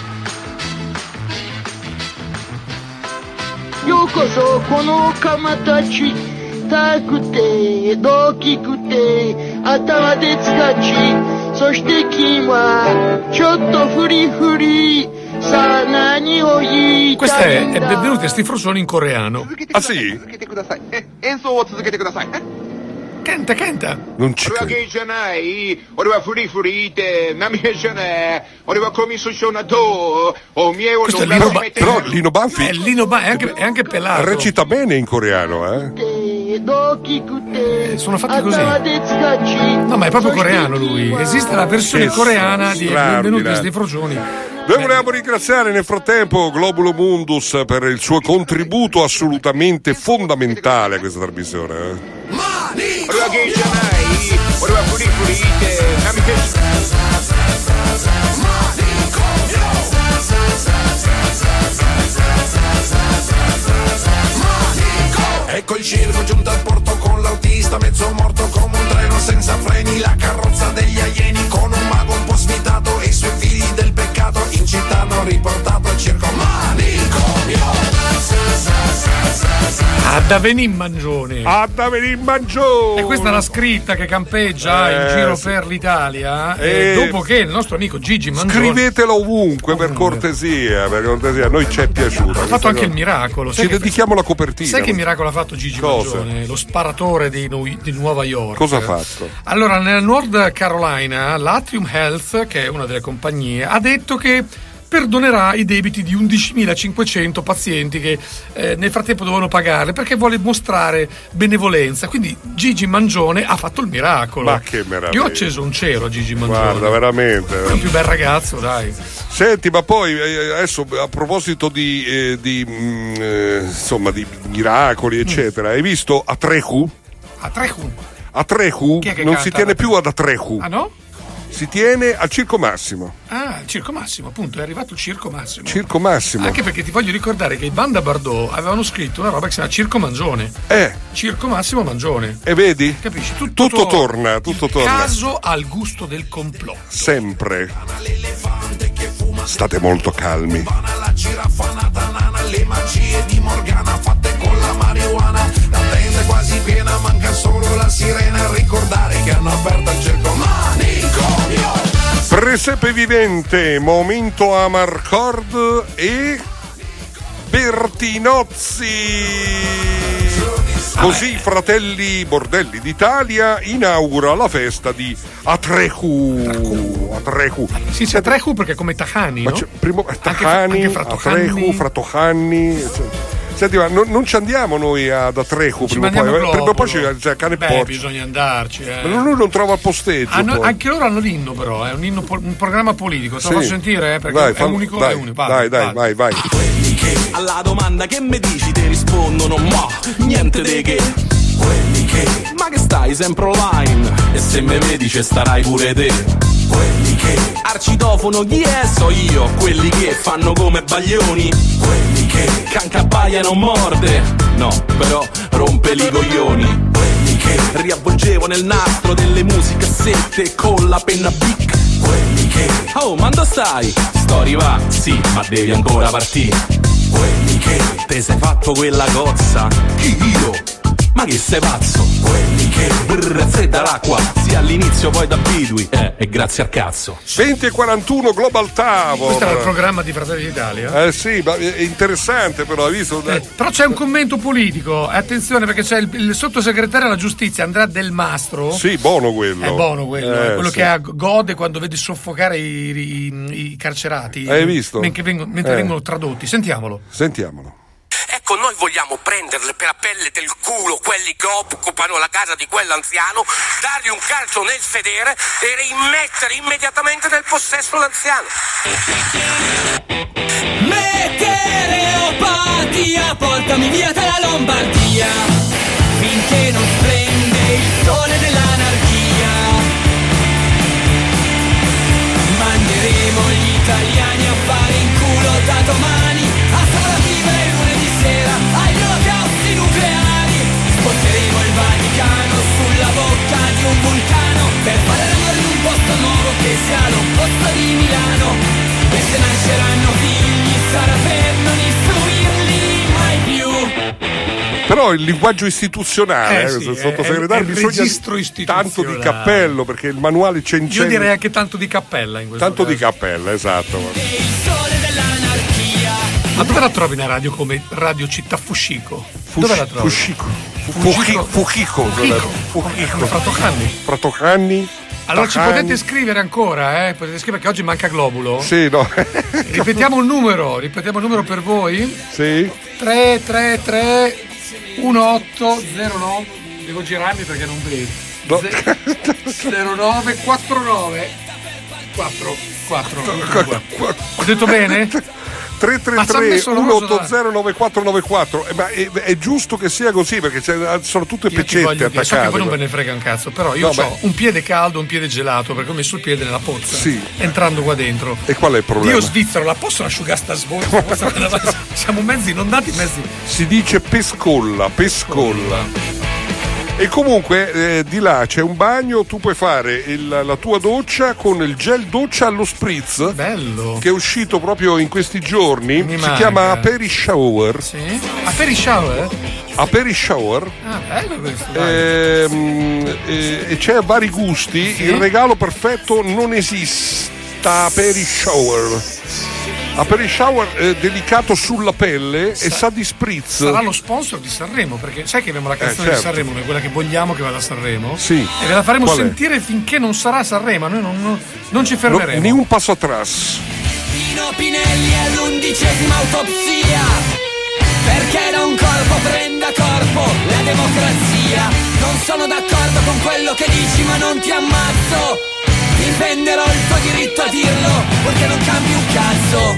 Yokoso kono kamatachi takute dokikute atama de tsukachi soshite kin wa chotto furi furi sanani o ii. Questa è Benvenuti a sti frusoni in coreano. Ah sì? Canta. Non ci credo. Questo è Lino Banfi. Però Lino Banfi è anche pelato. Recita bene in coreano, Sono fatti così. No, ma è proprio coreano lui. Esiste la versione coreana di Benvenuti a sti frusoni. Noi volevamo ringraziare nel frattempo Globulo Mundus per il suo contributo assolutamente fondamentale a questa trasmissione. Ecco il circo giunto al porto con l'autista mezzo morto come un treno senza freni, la carrozza degli alieni con un mago un po' svitato e i suoi figli del peccato in città hanno riportato al circo manicomio. A da venì mangione. E questa è la scritta che campeggia in giro per l'Italia. Dopo che il nostro amico Gigi Mangione. Scrivetelo ovunque, per cortesia. A noi ci è piaciuto. Ha fatto anche il miracolo. Ci dedichiamo la copertina. Sai che miracolo ha fatto Gigi Mangione? Lo sparatore di Nuova York. Cosa ha fatto? Allora, nella North Carolina, l'Atrium Health, che è una delle compagnie, ha detto che perdonerà i debiti di 11.500 pazienti che nel frattempo dovevano pagare, perché vuole mostrare benevolenza. Quindi Gigi Mangione ha fatto il miracolo. Ma che meraviglia. Io ho acceso un cero a Gigi Mangione. Guarda, veramente. È un più bel ragazzo, dai. Senti, ma poi adesso a proposito di miracoli, eccetera, hai visto Atrehu? Atrehu non si tiene più ad Atrehu. Ah, no? Si tiene al Circo Massimo. Ah, il Circo Massimo, appunto, è arrivato il Circo Massimo. Circo Massimo. Anche perché ti voglio ricordare che i Banda Bardot avevano scritto una roba che si chiama Circo Mangione. Circo Massimo Mangione. E vedi? Capisci? Tutto torna. Caso al gusto del complotto. Sempre. State molto calmi. La giraffa natanana, le magie di Morgana fatte con la marijuana. La tenda è quasi piena, manca solo la sirena a ricordare che hanno aperto il circo manicomio. Presepe vivente, momento Amarcord e Bertinozzi. Così Fratelli Bordelli d'Italia inaugura la festa di Atrehu. Si dice Atrehu perché è come Tahani, no? Tahani, Atrehu, Fratohanni. Senti, ma non ci andiamo noi ad Atrehu prima o poi c'è cane porco. Bisogna andarci. Ma lui non trova il posteggio. Anche loro hanno l'inno, però, è un programma politico. Te lo faccio sentire, perché dai, è unico. Vai. Quelli che alla domanda che mi dici ti rispondono ma niente di che. Quelli che ma che stai sempre online e se me vedi ci starai pure te. Quelli che arcitofono chi è? So io. Quelli che fanno come baglioni. Quelli che cancabbaiano morde. No, però rompe li coglioni. Quelli che riavvolgevo nel nastro delle musicassette con la penna Bic. Quelli che oh, ma dove stai? Sto arrivando, sì, ma devi ancora partire. Quelli che te sei fatto quella cozza. Chi io? Ma che sei pazzo? Quelli che fredda l'acqua sia all'inizio poi t'abitui e grazie al cazzo. 20:41 Global Tower. Questo era il programma di Fratelli d'Italia? Sì, ma è interessante, però hai visto? Però c'è un commento politico, attenzione, perché c'è il sottosegretario alla giustizia Andrea Del Mastro. Sì, buono quello. È buono quello, è quello che gode quando vede soffocare i carcerati. Hai visto? Mentre vengono tradotti. Sentiamolo. Ecco, noi vogliamo prenderle per la pelle del culo quelli che occupano la casa di quell'anziano, dargli un calcio nel sedere e rimettere immediatamente nel possesso l'anziano. Metereopatia, portami via dalla Lombardia, finché non prende il sole dell'anarchia. Manderemo gli italiani a fare in culo da domani, a sala vivere lunedì sera agli olocausti nucleari. Sposteremo il Vaticano sulla bocca di un vulcano per fare l'amore in un posto nuovo che sia l'opposto di Milano. E se nasceranno figli sarà per non istruirli mai più. Però il linguaggio istituzionale, sottosegretario, bisogna tanto di cappello, perché il manuale c'è in Io direi anche tanto di cappella in questo tanto caso. Di cappella, esatto. Ma dove la trovi una radio come Radio Città Fushiko? Dove la trovi? Fushiko. Fratohanni. Allora ci potete scrivere ancora, potete scrivere che oggi manca Globulo. Sì, no. Ripetiamo il numero per voi. Sì. 333 1809. Devo girarmi perché non vedo. 0949 4. Ho detto bene? 333 180 9494. Ma è giusto che sia così, perché sono tutte peccette attaccate. So che poi non ve ne frega un cazzo, però io ho un piede caldo, un piede gelato, perché ho messo il piede nella pozza, entrando qua dentro. E qual è il problema? Io svizzero, la possono asciugare sta svolta? Siamo mezzi inondati, si dice pescolla. E comunque di là c'è un bagno, tu puoi fare la tua doccia con il gel doccia allo spritz. Bello. Che è uscito proprio in questi giorni. Si chiama Aperi Shower. Sì. Aperi Shower? a Perry Shower. Bello questo. E c'è vari gusti. Il regalo perfetto non esiste a Perry Shower. A Perry Shower delicato sulla pelle e sa di spritz. Sarà lo sponsor di Sanremo, perché sai che abbiamo la canzone certo. di Sanremo, che è quella che vogliamo che vada a Sanremo. Sì. E ve la faremo Qual è? sentire finché non sarà Sanremo. Noi non ci fermeremo. Ni un passo atrás. Pino Pinelli è l'11ª autopsia, perché da un corpo prenda corpo la democrazia. Non sono d'accordo con quello che dici, ma non ti ammazzo. Difenderò il tuo diritto a dirlo, perché non cambi un cazzo.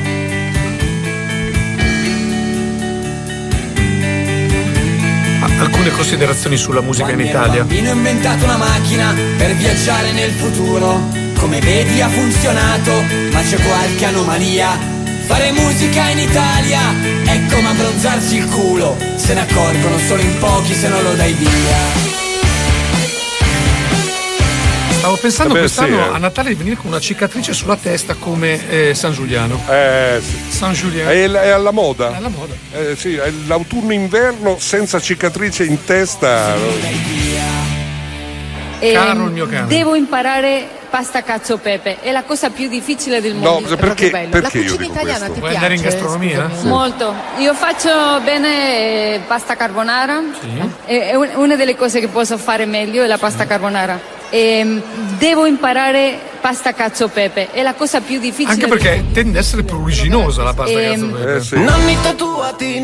Alcune considerazioni sulla musica in Italia. Bambino ho inventato una macchina per viaggiare nel futuro. Come vedi ha funzionato, ma c'è qualche anomalia. Fare musica in Italia è come abbronzarsi il culo. Se ne accorgono solo in pochi se non lo dai via. Stavo pensando quest'anno a Natale di venire con una cicatrice sulla testa come San Giuliano. Sì. San Giuliano. È alla moda. È alla moda. Sì, è l'autunno-inverno senza cicatrice in testa. Caro il mio cane. Devo imparare pasta cazzo pepe, è la cosa più difficile del mondo. No, perché la io cucina dico italiana questo? ti Vuoi piace? andare in gastronomia? Sì. Molto. Io faccio bene pasta carbonara. È una delle cose che posso fare meglio è la pasta carbonara. Devo imparare pasta cazzo pepe, è la cosa più difficile. Anche perché tende ad essere pruriginosa la pasta cazzo pepe. Sì. Non mi tatuati,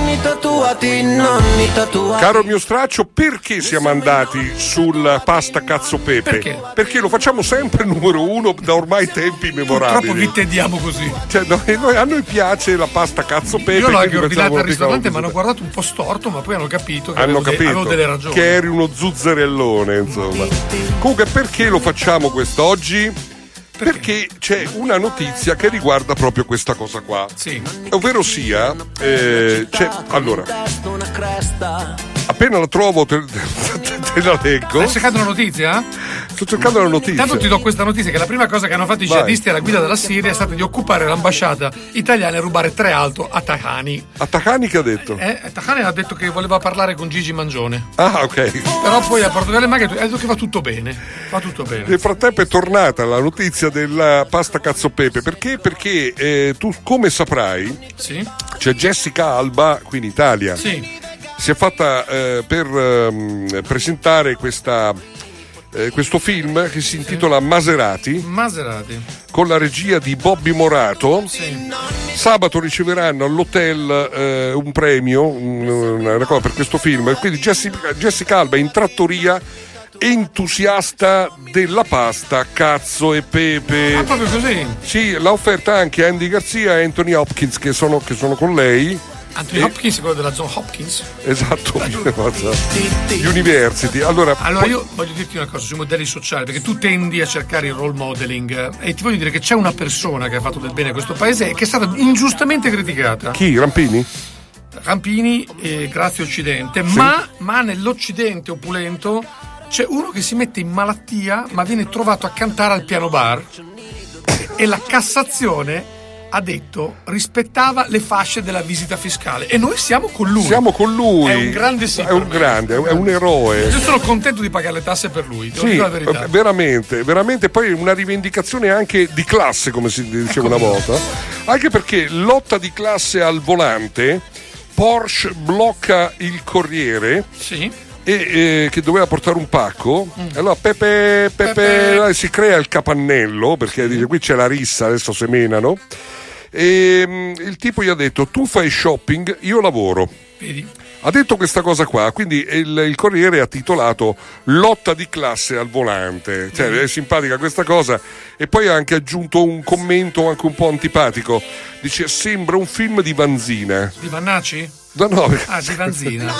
non mi tatuati. Caro mio straccio, perché siamo andati sul pasta cazzo pepe? Perché? Perché lo facciamo sempre numero uno da ormai tempi memorabili. Purtroppo vi tediamo così. Cioè, a noi piace la pasta cazzo pepe. Io l'ho anche quindi ordinata facciamo al ristorante, così. mi hanno guardato un po' storto, ma poi hanno capito che Hanno avevo delle ragioni. che eri uno zuzzerellone, insomma. Comunque, perché lo facciamo quest'oggi? Perché c'è una notizia che riguarda proprio questa cosa qua. Sì. Ovvero sia, allora, appena la trovo te la leggo. Hai cercato una notizia? Sto cercando la notizia. Intanto ti do questa notizia, che la prima cosa che hanno fatto i jihadisti alla guida della Siria è stata di occupare l'ambasciata italiana e rubare 3 auto a Tahani. A Tahani che ha detto? Tahani ha detto che voleva parlare con Gigi Mangione. Ah, ok. Però poi a Portogallo e Maghetto ha detto che va tutto bene. Va tutto bene. Nel frattempo è tornata la notizia della pasta cazzo pepe. Perché? Perché tu, come saprai, sì, c'è Jessica Alba qui in Italia. Sì. Si è fatta per presentare questo film che si intitola Maserati, con la regia di Bobby Morato. Sì. Sabato riceveranno all'hotel un premio, una cosa per questo film. Quindi Jessica Alba in trattoria, entusiasta della pasta cazzo e pepe. Ah, proprio così? Sì, l'ha offerta anche Andy Garcia e Anthony Hopkins che sono con lei. Anthony Hopkins è quello della John Hopkins. Esatto, University. Allora io voglio dirti una cosa sui modelli sociali, perché tu tendi a cercare il role modeling e ti voglio dire che c'è una persona che ha fatto del bene a questo paese e che è stata ingiustamente criticata. Chi? Rampini? Rampini, grazie Occidente, Sì. ma nell'Occidente opulento c'è uno che si mette in malattia ma viene trovato a cantare al piano bar e la Cassazione ha detto rispettava le fasce della visita fiscale e noi siamo con lui. Siamo con lui. È un grande sì. È un grande, è un eroe. Io sono contento di pagare le tasse per lui, devo dire la verità. Veramente poi una rivendicazione anche di classe, come si diceva una volta. Anche perché lotta di classe al volante, Porsche blocca il corriere. Sì. E che doveva portare un pacco. Allora Pepe. Si crea il capannello perché dice qui c'è la rissa, adesso semenano. E il tipo gli ha detto tu fai shopping, io lavoro. Vedi? Ha detto questa cosa qua, quindi il Corriere ha titolato lotta di classe al volante. Cioè è simpatica questa cosa. E poi ha anche aggiunto un commento anche un po' antipatico. Dice sembra un film di Vanzina. Di Vannacci? No. Di Vanzina.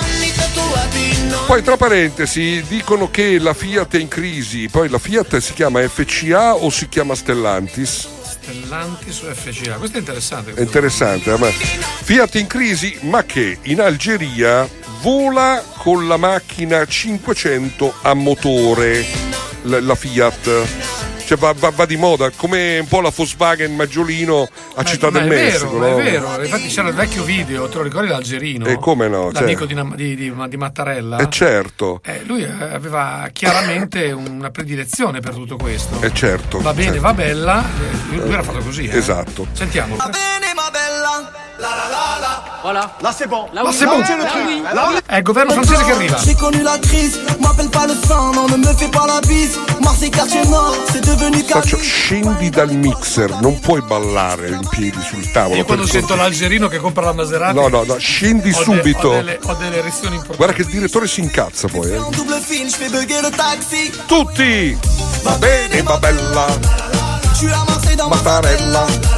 Poi tra parentesi dicono che la Fiat è in crisi. Poi la Fiat si chiama FCA o si chiama Stellantis? Stellantis o FCA? Questo è interessante. È interessante. Fiat in crisi, ma che in Algeria vola con la macchina 500 a motore, la Fiat. Cioè va di moda, come un po' la Volkswagen Maggiolino a Città del Messico. No? È vero, infatti c'era il vecchio video, te lo ricordi, l'algerino? E come no? L'amico di Mattarella. Certo. Lui aveva chiaramente una predilezione per tutto questo. Certo. Va bene, certo. va bella. Lui era fatto così. Esatto. Sentiamo. Va bene, ma bella. Voilà. Là c'est bon. Là c'est bon. È il governo francese che arriva. J'ai connu la crise, m'appelle pas le sang, non ne me fais pas la bise. Marseille quartier nord, c'est devenu Faccio, scendi dal mixer, non puoi ballare in piedi sul tavolo. Io quando sento l'algerino che compra la Maserati. No, scendi subito. Ho delle erezioni importanti. Guarda che il direttore si incazza poi. Tutti! Va bene, ma bella. Mattarella.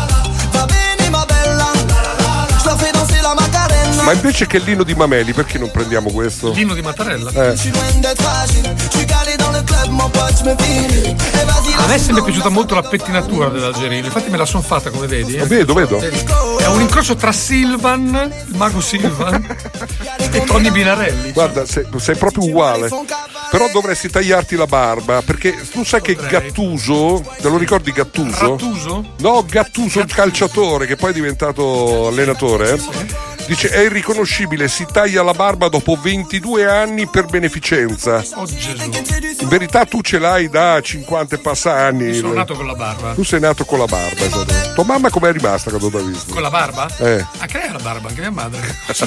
Ma invece che l'inno di Mameli, perché non prendiamo questo? L'inno di Mattarella? A me è sempre piaciuta molto la pettinatura dell'algerino, infatti me la sono fatta, come vedi. Vedo. È un incrocio tra Silvan, il mago Silvan, e Tony Binarelli. Guarda, sei proprio uguale. Però dovresti tagliarti la barba, perché tu sai che Gattuso, te lo ricordi Gattuso? Rattuso? No, Gattuso il calciatore che poi è diventato allenatore. Dice è irriconoscibile, si taglia la barba dopo 22 anni per beneficenza. Oh Gesù. In verità tu ce l'hai da 50 e passa anni. Sono nato con la barba. Tu sei nato con la barba, esatto. Tua mamma com'è rimasta quando t'ha visto? Con la barba? Anche lei ha la barba, anche mia madre.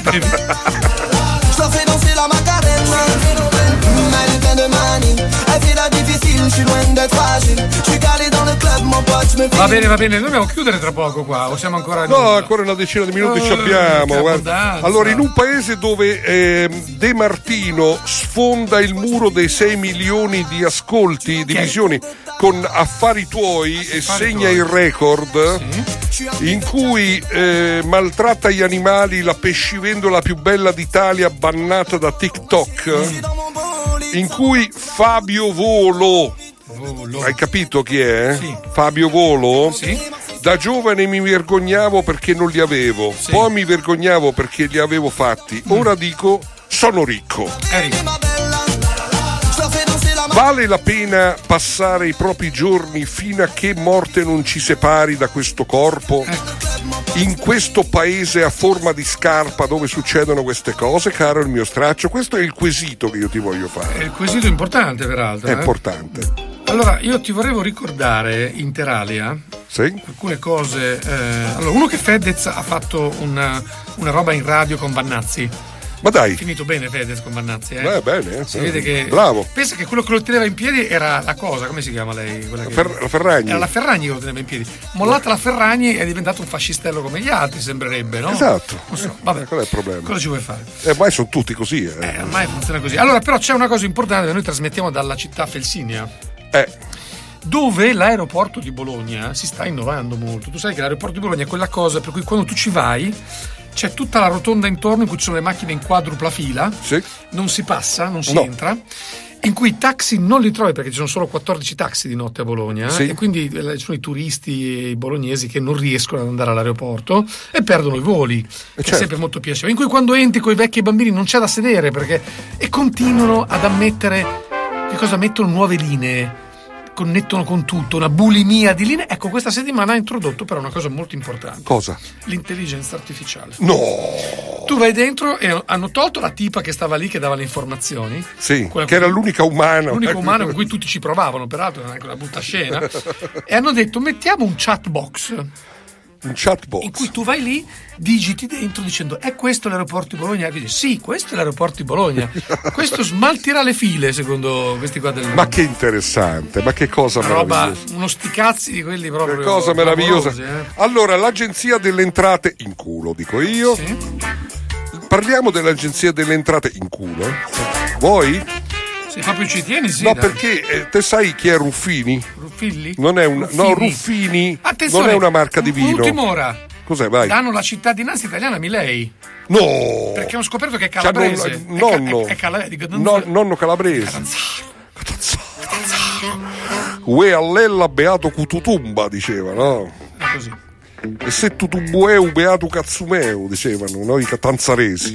Va bene, noi dobbiamo chiudere tra poco qua, o siamo ancora in No, ancora una decina di minuti ci abbiamo. Allora, in un paese dove De Martino sfonda il muro dei 6 milioni di ascolti, di visioni con Affari Tuoi e segna il record, in cui maltratta gli animali, la pescivendola più bella d'Italia bannata da TikTok, in cui Fabio Volo. Hai capito chi è? Sì. Fabio Volo? Sì. Da giovane mi vergognavo perché non li avevo, poi mi vergognavo perché li avevo fatti, ora dico sono ricco. Vale la pena passare i propri giorni fino a che morte non ci separi da questo corpo? In questo paese a forma di scarpa dove succedono queste cose, caro il mio straccio? Questo è il quesito che io ti voglio fare. È il quesito importante, peraltro. È importante. Allora, io ti volevo ricordare, Interalia, alcune cose. Allora, uno che Fedez ha fatto una roba in radio con Vannazzi. Ma dai. È finito bene Fedez con Vannazzi, bene. Si vede che. Bravo. Pensa che quello che lo teneva in piedi era la cosa, come si chiama lei? Quella la Ferragni. Era la Ferragni che lo teneva in piedi. Mollata la Ferragni è diventato un fascistello come gli altri, sembrerebbe, no? Esatto. Non so, vabbè. Qual è il problema? Cosa ci vuoi fare? Ormai sono tutti così. Ormai funziona così. Allora, però c'è una cosa importante, noi trasmettiamo dalla città Felsinia. Dove l'aeroporto di Bologna si sta innovando molto. Tu sai che l'aeroporto di Bologna è quella cosa per cui quando tu ci vai c'è tutta la rotonda intorno in cui ci sono le macchine in quadrupla fila, non si passa, non si entra, in cui i taxi non li trovi perché ci sono solo 14 taxi di notte a Bologna e quindi ci sono i turisti e i bolognesi che non riescono ad andare all'aeroporto e perdono i voli, che è sempre molto piacevole, in cui quando entri con i vecchi e i bambini non c'è da sedere perché e continuano ad ammettere che cosa mettono nuove linee, connettono con tutto, una bulimia di linee. Ecco, questa settimana ha introdotto però una cosa molto importante. Cosa? L'intelligenza artificiale. No! Tu vai dentro e hanno tolto la tipa che stava lì che dava le informazioni. Sì, che era l'unica umana. L'unico umano con cui tutti ci provavano, peraltro era anche una brutta scena. E hanno detto mettiamo un chat box. Un chat box in cui tu vai lì, digiti dentro dicendo è questo l'aeroporto di Bologna? E dici sì, questo è l'aeroporto di Bologna. Questo smaltirà le file secondo questi qua del... Ma che interessante, ma che cosa meravigliosa. Uno sticazzi di quelli proprio. Che cosa meravigliosa. Allora, l'agenzia delle entrate in culo, dico io. Parliamo dell'agenzia delle entrate in culo. Vuoi? Se proprio ci tieni, sì. No, perché te sai chi è Ruffini? Ruffilli? Non è un. No, Ruffini. Attenzione, non è una marca di vino. Ultima ora. Cos'è, vai? Danno la cittadinanza italiana a Milei. No! Perché hanno scoperto che è calabrese. Nonno. Nonno calabrese. Ue allella beato cututumba, diceva, no? È così. E se tutubueu beato cazzumeu, dicevano, no? I catanzaresi.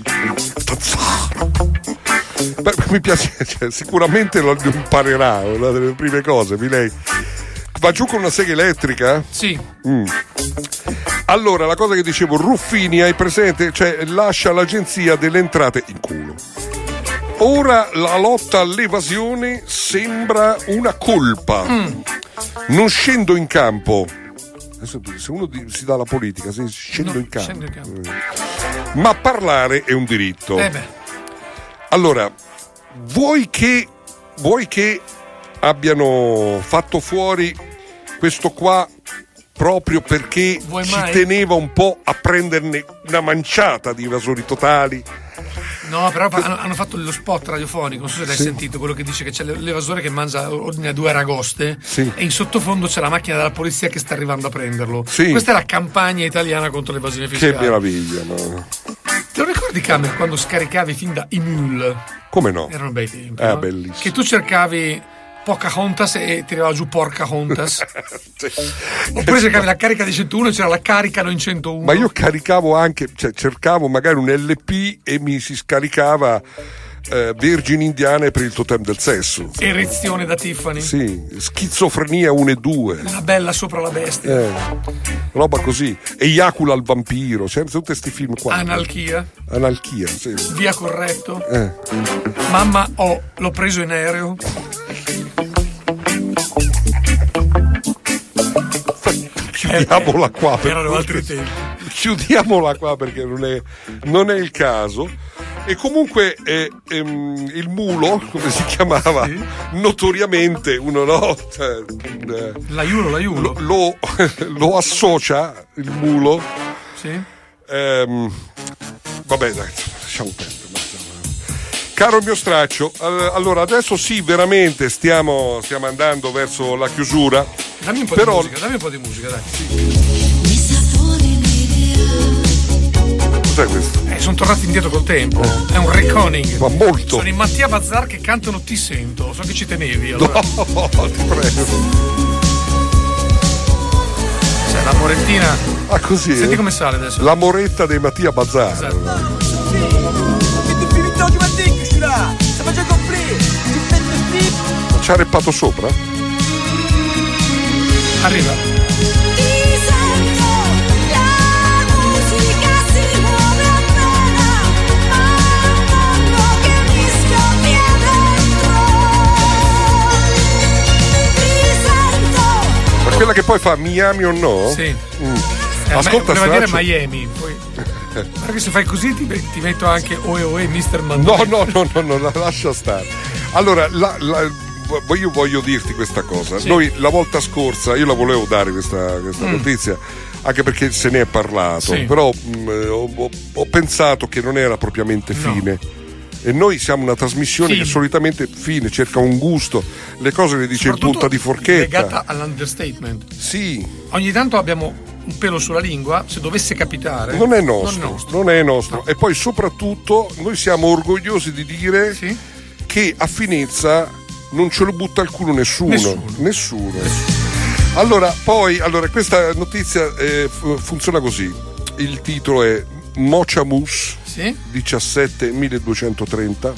Beh, mi piace, cioè, sicuramente lo imparerà, una delle prime cose, Milei. Va giù con una sega elettrica? Sì. Allora, la cosa che dicevo, Ruffini, hai presente? Cioè, lascia l'agenzia delle entrate in culo. Ora la lotta all'evasione sembra una colpa. Non scendo in campo. Adesso, se uno si dà la politica, scendo in campo. Ma parlare è un diritto. Allora, vuoi che abbiano fatto fuori questo qua proprio perché ci teneva un po' a prenderne una manciata di evasori totali? No, però hanno fatto lo spot radiofonico, non so se l'hai sentito, quello che dice che c'è l'evasore che mangia ordine 2 aragoste e in sottofondo c'è la macchina della polizia che sta arrivando a prenderlo. Questa è la campagna italiana contro l'evasione fiscale. Che meraviglia, no? Te lo ricordi, Camer, quando scaricavi fin da Imul? Come no? Erano bei tempi, no? Bellissimo. Che tu cercavi Pocahontas e ti arrivava giù Porcahontas. Oppure cercavi la carica di 101 e c'era la caricano in 101. Ma io caricavo anche, cioè cercavo magari un LP e mi si scaricava Vergine Indiane per il totem del sesso. Erezione da Tiffany. Sì, Schizofrenia 1 e 2. La bella sopra la bestia. Roba così. Eiacula al vampiro, c'è tutti questi film qua. Analchia, sì. Via corretto. Mamma, l'ho preso in aereo. Chiudiamola qua. Erano altri tempi. Chiudiamola qua perché non è il caso. E comunque il mulo, come si chiamava, notoriamente uno l'aiulo lo associa il mulo. Vabbè, dai, lasciamo perdere. Caro mio straccio, allora adesso sì, veramente stiamo andando verso la chiusura. Dammi un po' di musica, dai. Cos'è questo? Sono tornati indietro col tempo. È un reckoning. Ma molto. Sono i Mattia Bazzar che cantano Ti sento. So che ci tenevi. Allora. No, ti prego. Cioè, la morettina. Ah, così. Senti come sale adesso. La moretta dei Mattia Bazzar. Esatto. Ci ha reppato sopra? Arriva. Quella che poi fa Miami o no? Sì. Ascolta, voleva dire Miami. Poi, perché se fai così ti metto anche Oe Mr. Mandoni. No, lascia stare. Allora, io voglio dirti questa cosa. Noi la volta scorsa, io la volevo dare questa notizia, anche perché se ne è parlato, però ho pensato che non era propriamente fine. E noi siamo una trasmissione che solitamente cerca un gusto, le cose le dice in punta di forchetta. Legata all'understatement. Sì. Ogni tanto abbiamo un pelo sulla lingua, se dovesse capitare. Non è nostro. No. E poi soprattutto noi siamo orgogliosi di dire che a finezza non ce lo butta al culo nessuno. Allora, questa notizia funziona così. Il titolo è Mocha Mousse 17 1230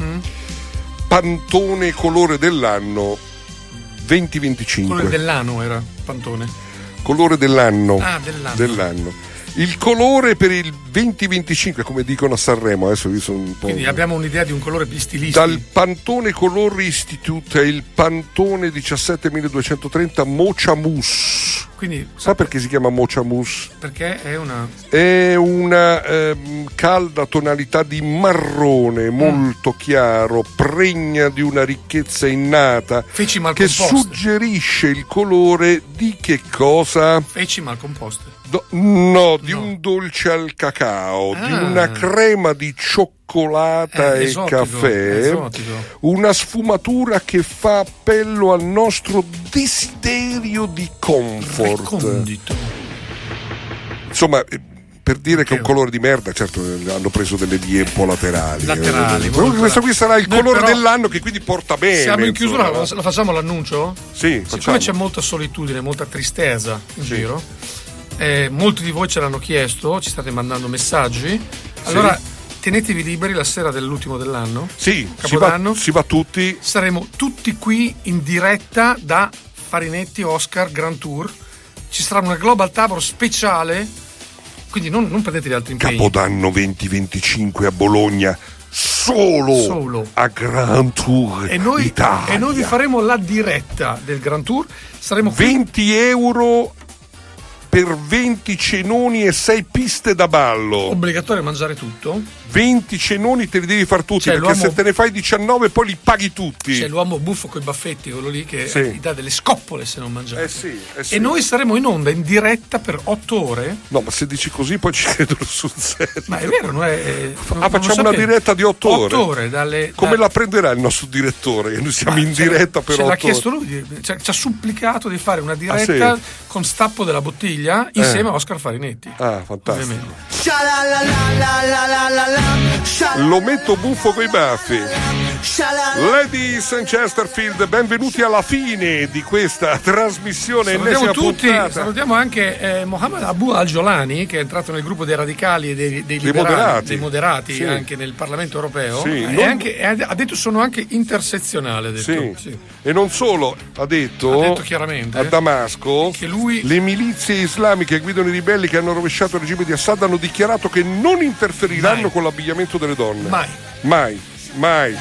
Pantone colore dell'anno 2025. Colore dell'anno era Pantone. Colore dell'anno. Dell'anno. Il colore per il 2025, come dicono a Sanremo, adesso io sono un po'. Quindi abbiamo un'idea di un colore più stilistico. Dal Pantone Color Institute il Pantone 17 1230 Mocha Mousse. Quindi, sa perché si chiama Mocha Mousse? Perché è una calda tonalità di marrone molto chiaro, pregna di una ricchezza innata che suggerisce il colore di che cosa? Feci mal composte. Di un dolce al cacao, di una crema di cioccolata e caffè, una sfumatura che fa appello al nostro desiderio di comfort. Recondito. Insomma, per dire che è un colore di merda, certo hanno preso delle vie un po' laterali. Questo qui sarà il colore dell'anno, che quindi porta bene. Siamo in chiusura, la facciamo l'annuncio? Sì, siccome c'è molta solitudine, molta tristezza in giro. Molti di voi ce l'hanno chiesto, ci state mandando messaggi. Allora tenetevi liberi la sera dell'ultimo dell'anno. Sì, Capodanno. Si va tutti. Saremo tutti qui in diretta da Farinetti, Oscar, Grand Tour. Ci sarà una Global Tabor speciale, quindi non prendete gli altri impegni. Capodanno 2025 a Bologna, solo a Grand Tour Italia. E noi vi faremo la diretta del Grand Tour. Saremo 20 euro per 20 cenoni e 6 piste da ballo. Obbligatorio mangiare tutto. 20 cenoni te li devi far tutti, perché se te ne fai 19 poi li paghi tutti. C'è l'uomo buffo coi baffetti, quello lì che ti dà delle scoppole se non mangiate. Sì. E noi saremo in onda in diretta per 8 ore. No, ma se dici così poi ci credono sul serio. Ma è vero, facciamo una diretta di 8 ore. 8 ore come la prenderà il nostro direttore? Che noi siamo in diretta per 8 ore. L'ha chiesto lui, ci ha supplicato di fare una diretta con stappo della bottiglia insieme a Oscar Farinetti. Ah, fantastico. Lo metto buffo coi baffi. Ladies and Chesterfield, benvenuti alla fine di questa trasmissione. Salutiamo tutti, salutiamo anche Mohammed Abu Al-Jolani, che è entrato nel gruppo dei radicali e dei liberali, dei moderati anche nel Parlamento europeo. Ha detto sono anche intersezionale. E non solo, ha detto chiaramente a Damasco che le milizie islamiche che guidano i ribelli che hanno rovesciato il regime di Assad hanno dichiarato che non interferiranno con l'abbigliamento delle donne. Mai.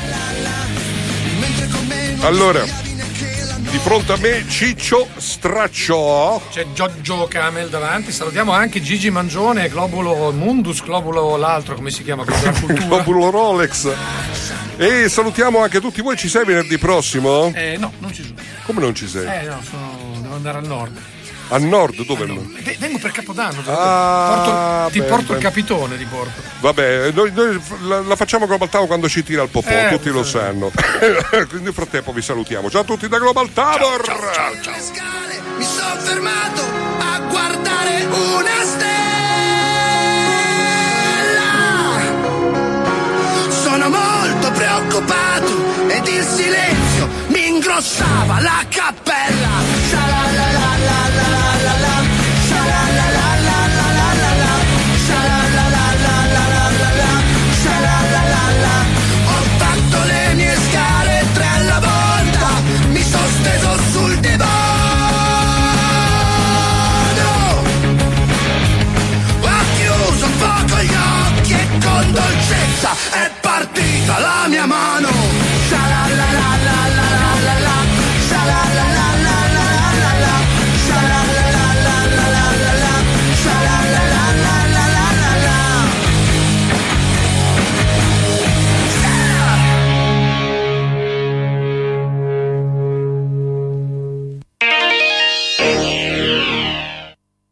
Allora, di fronte a me Ciccio Stracciò, c'è Giorgio Camel davanti. Salutiamo anche Gigi Mangione, Globulo Mundus, Globulo l'altro, come si chiama, quello della cultura. Globulo Rolex. E salutiamo anche tutti voi. Ci sei venerdì prossimo? No, non ci sono. Come non ci sei? No, devo andare al nord. Al nord? Dove? Vengo per Capodanno. Ti porto il capitone di porto. Vabbè, noi la facciamo Global Tabor quando ci tira il popò, tutti lo sanno. Quindi nel frattempo vi salutiamo. Ciao a tutti da Global Tabor. Ciao. Mi sono fermato a guardare una stella. Sono molto preoccupato ed il silenzio mi ingrossava la cappa.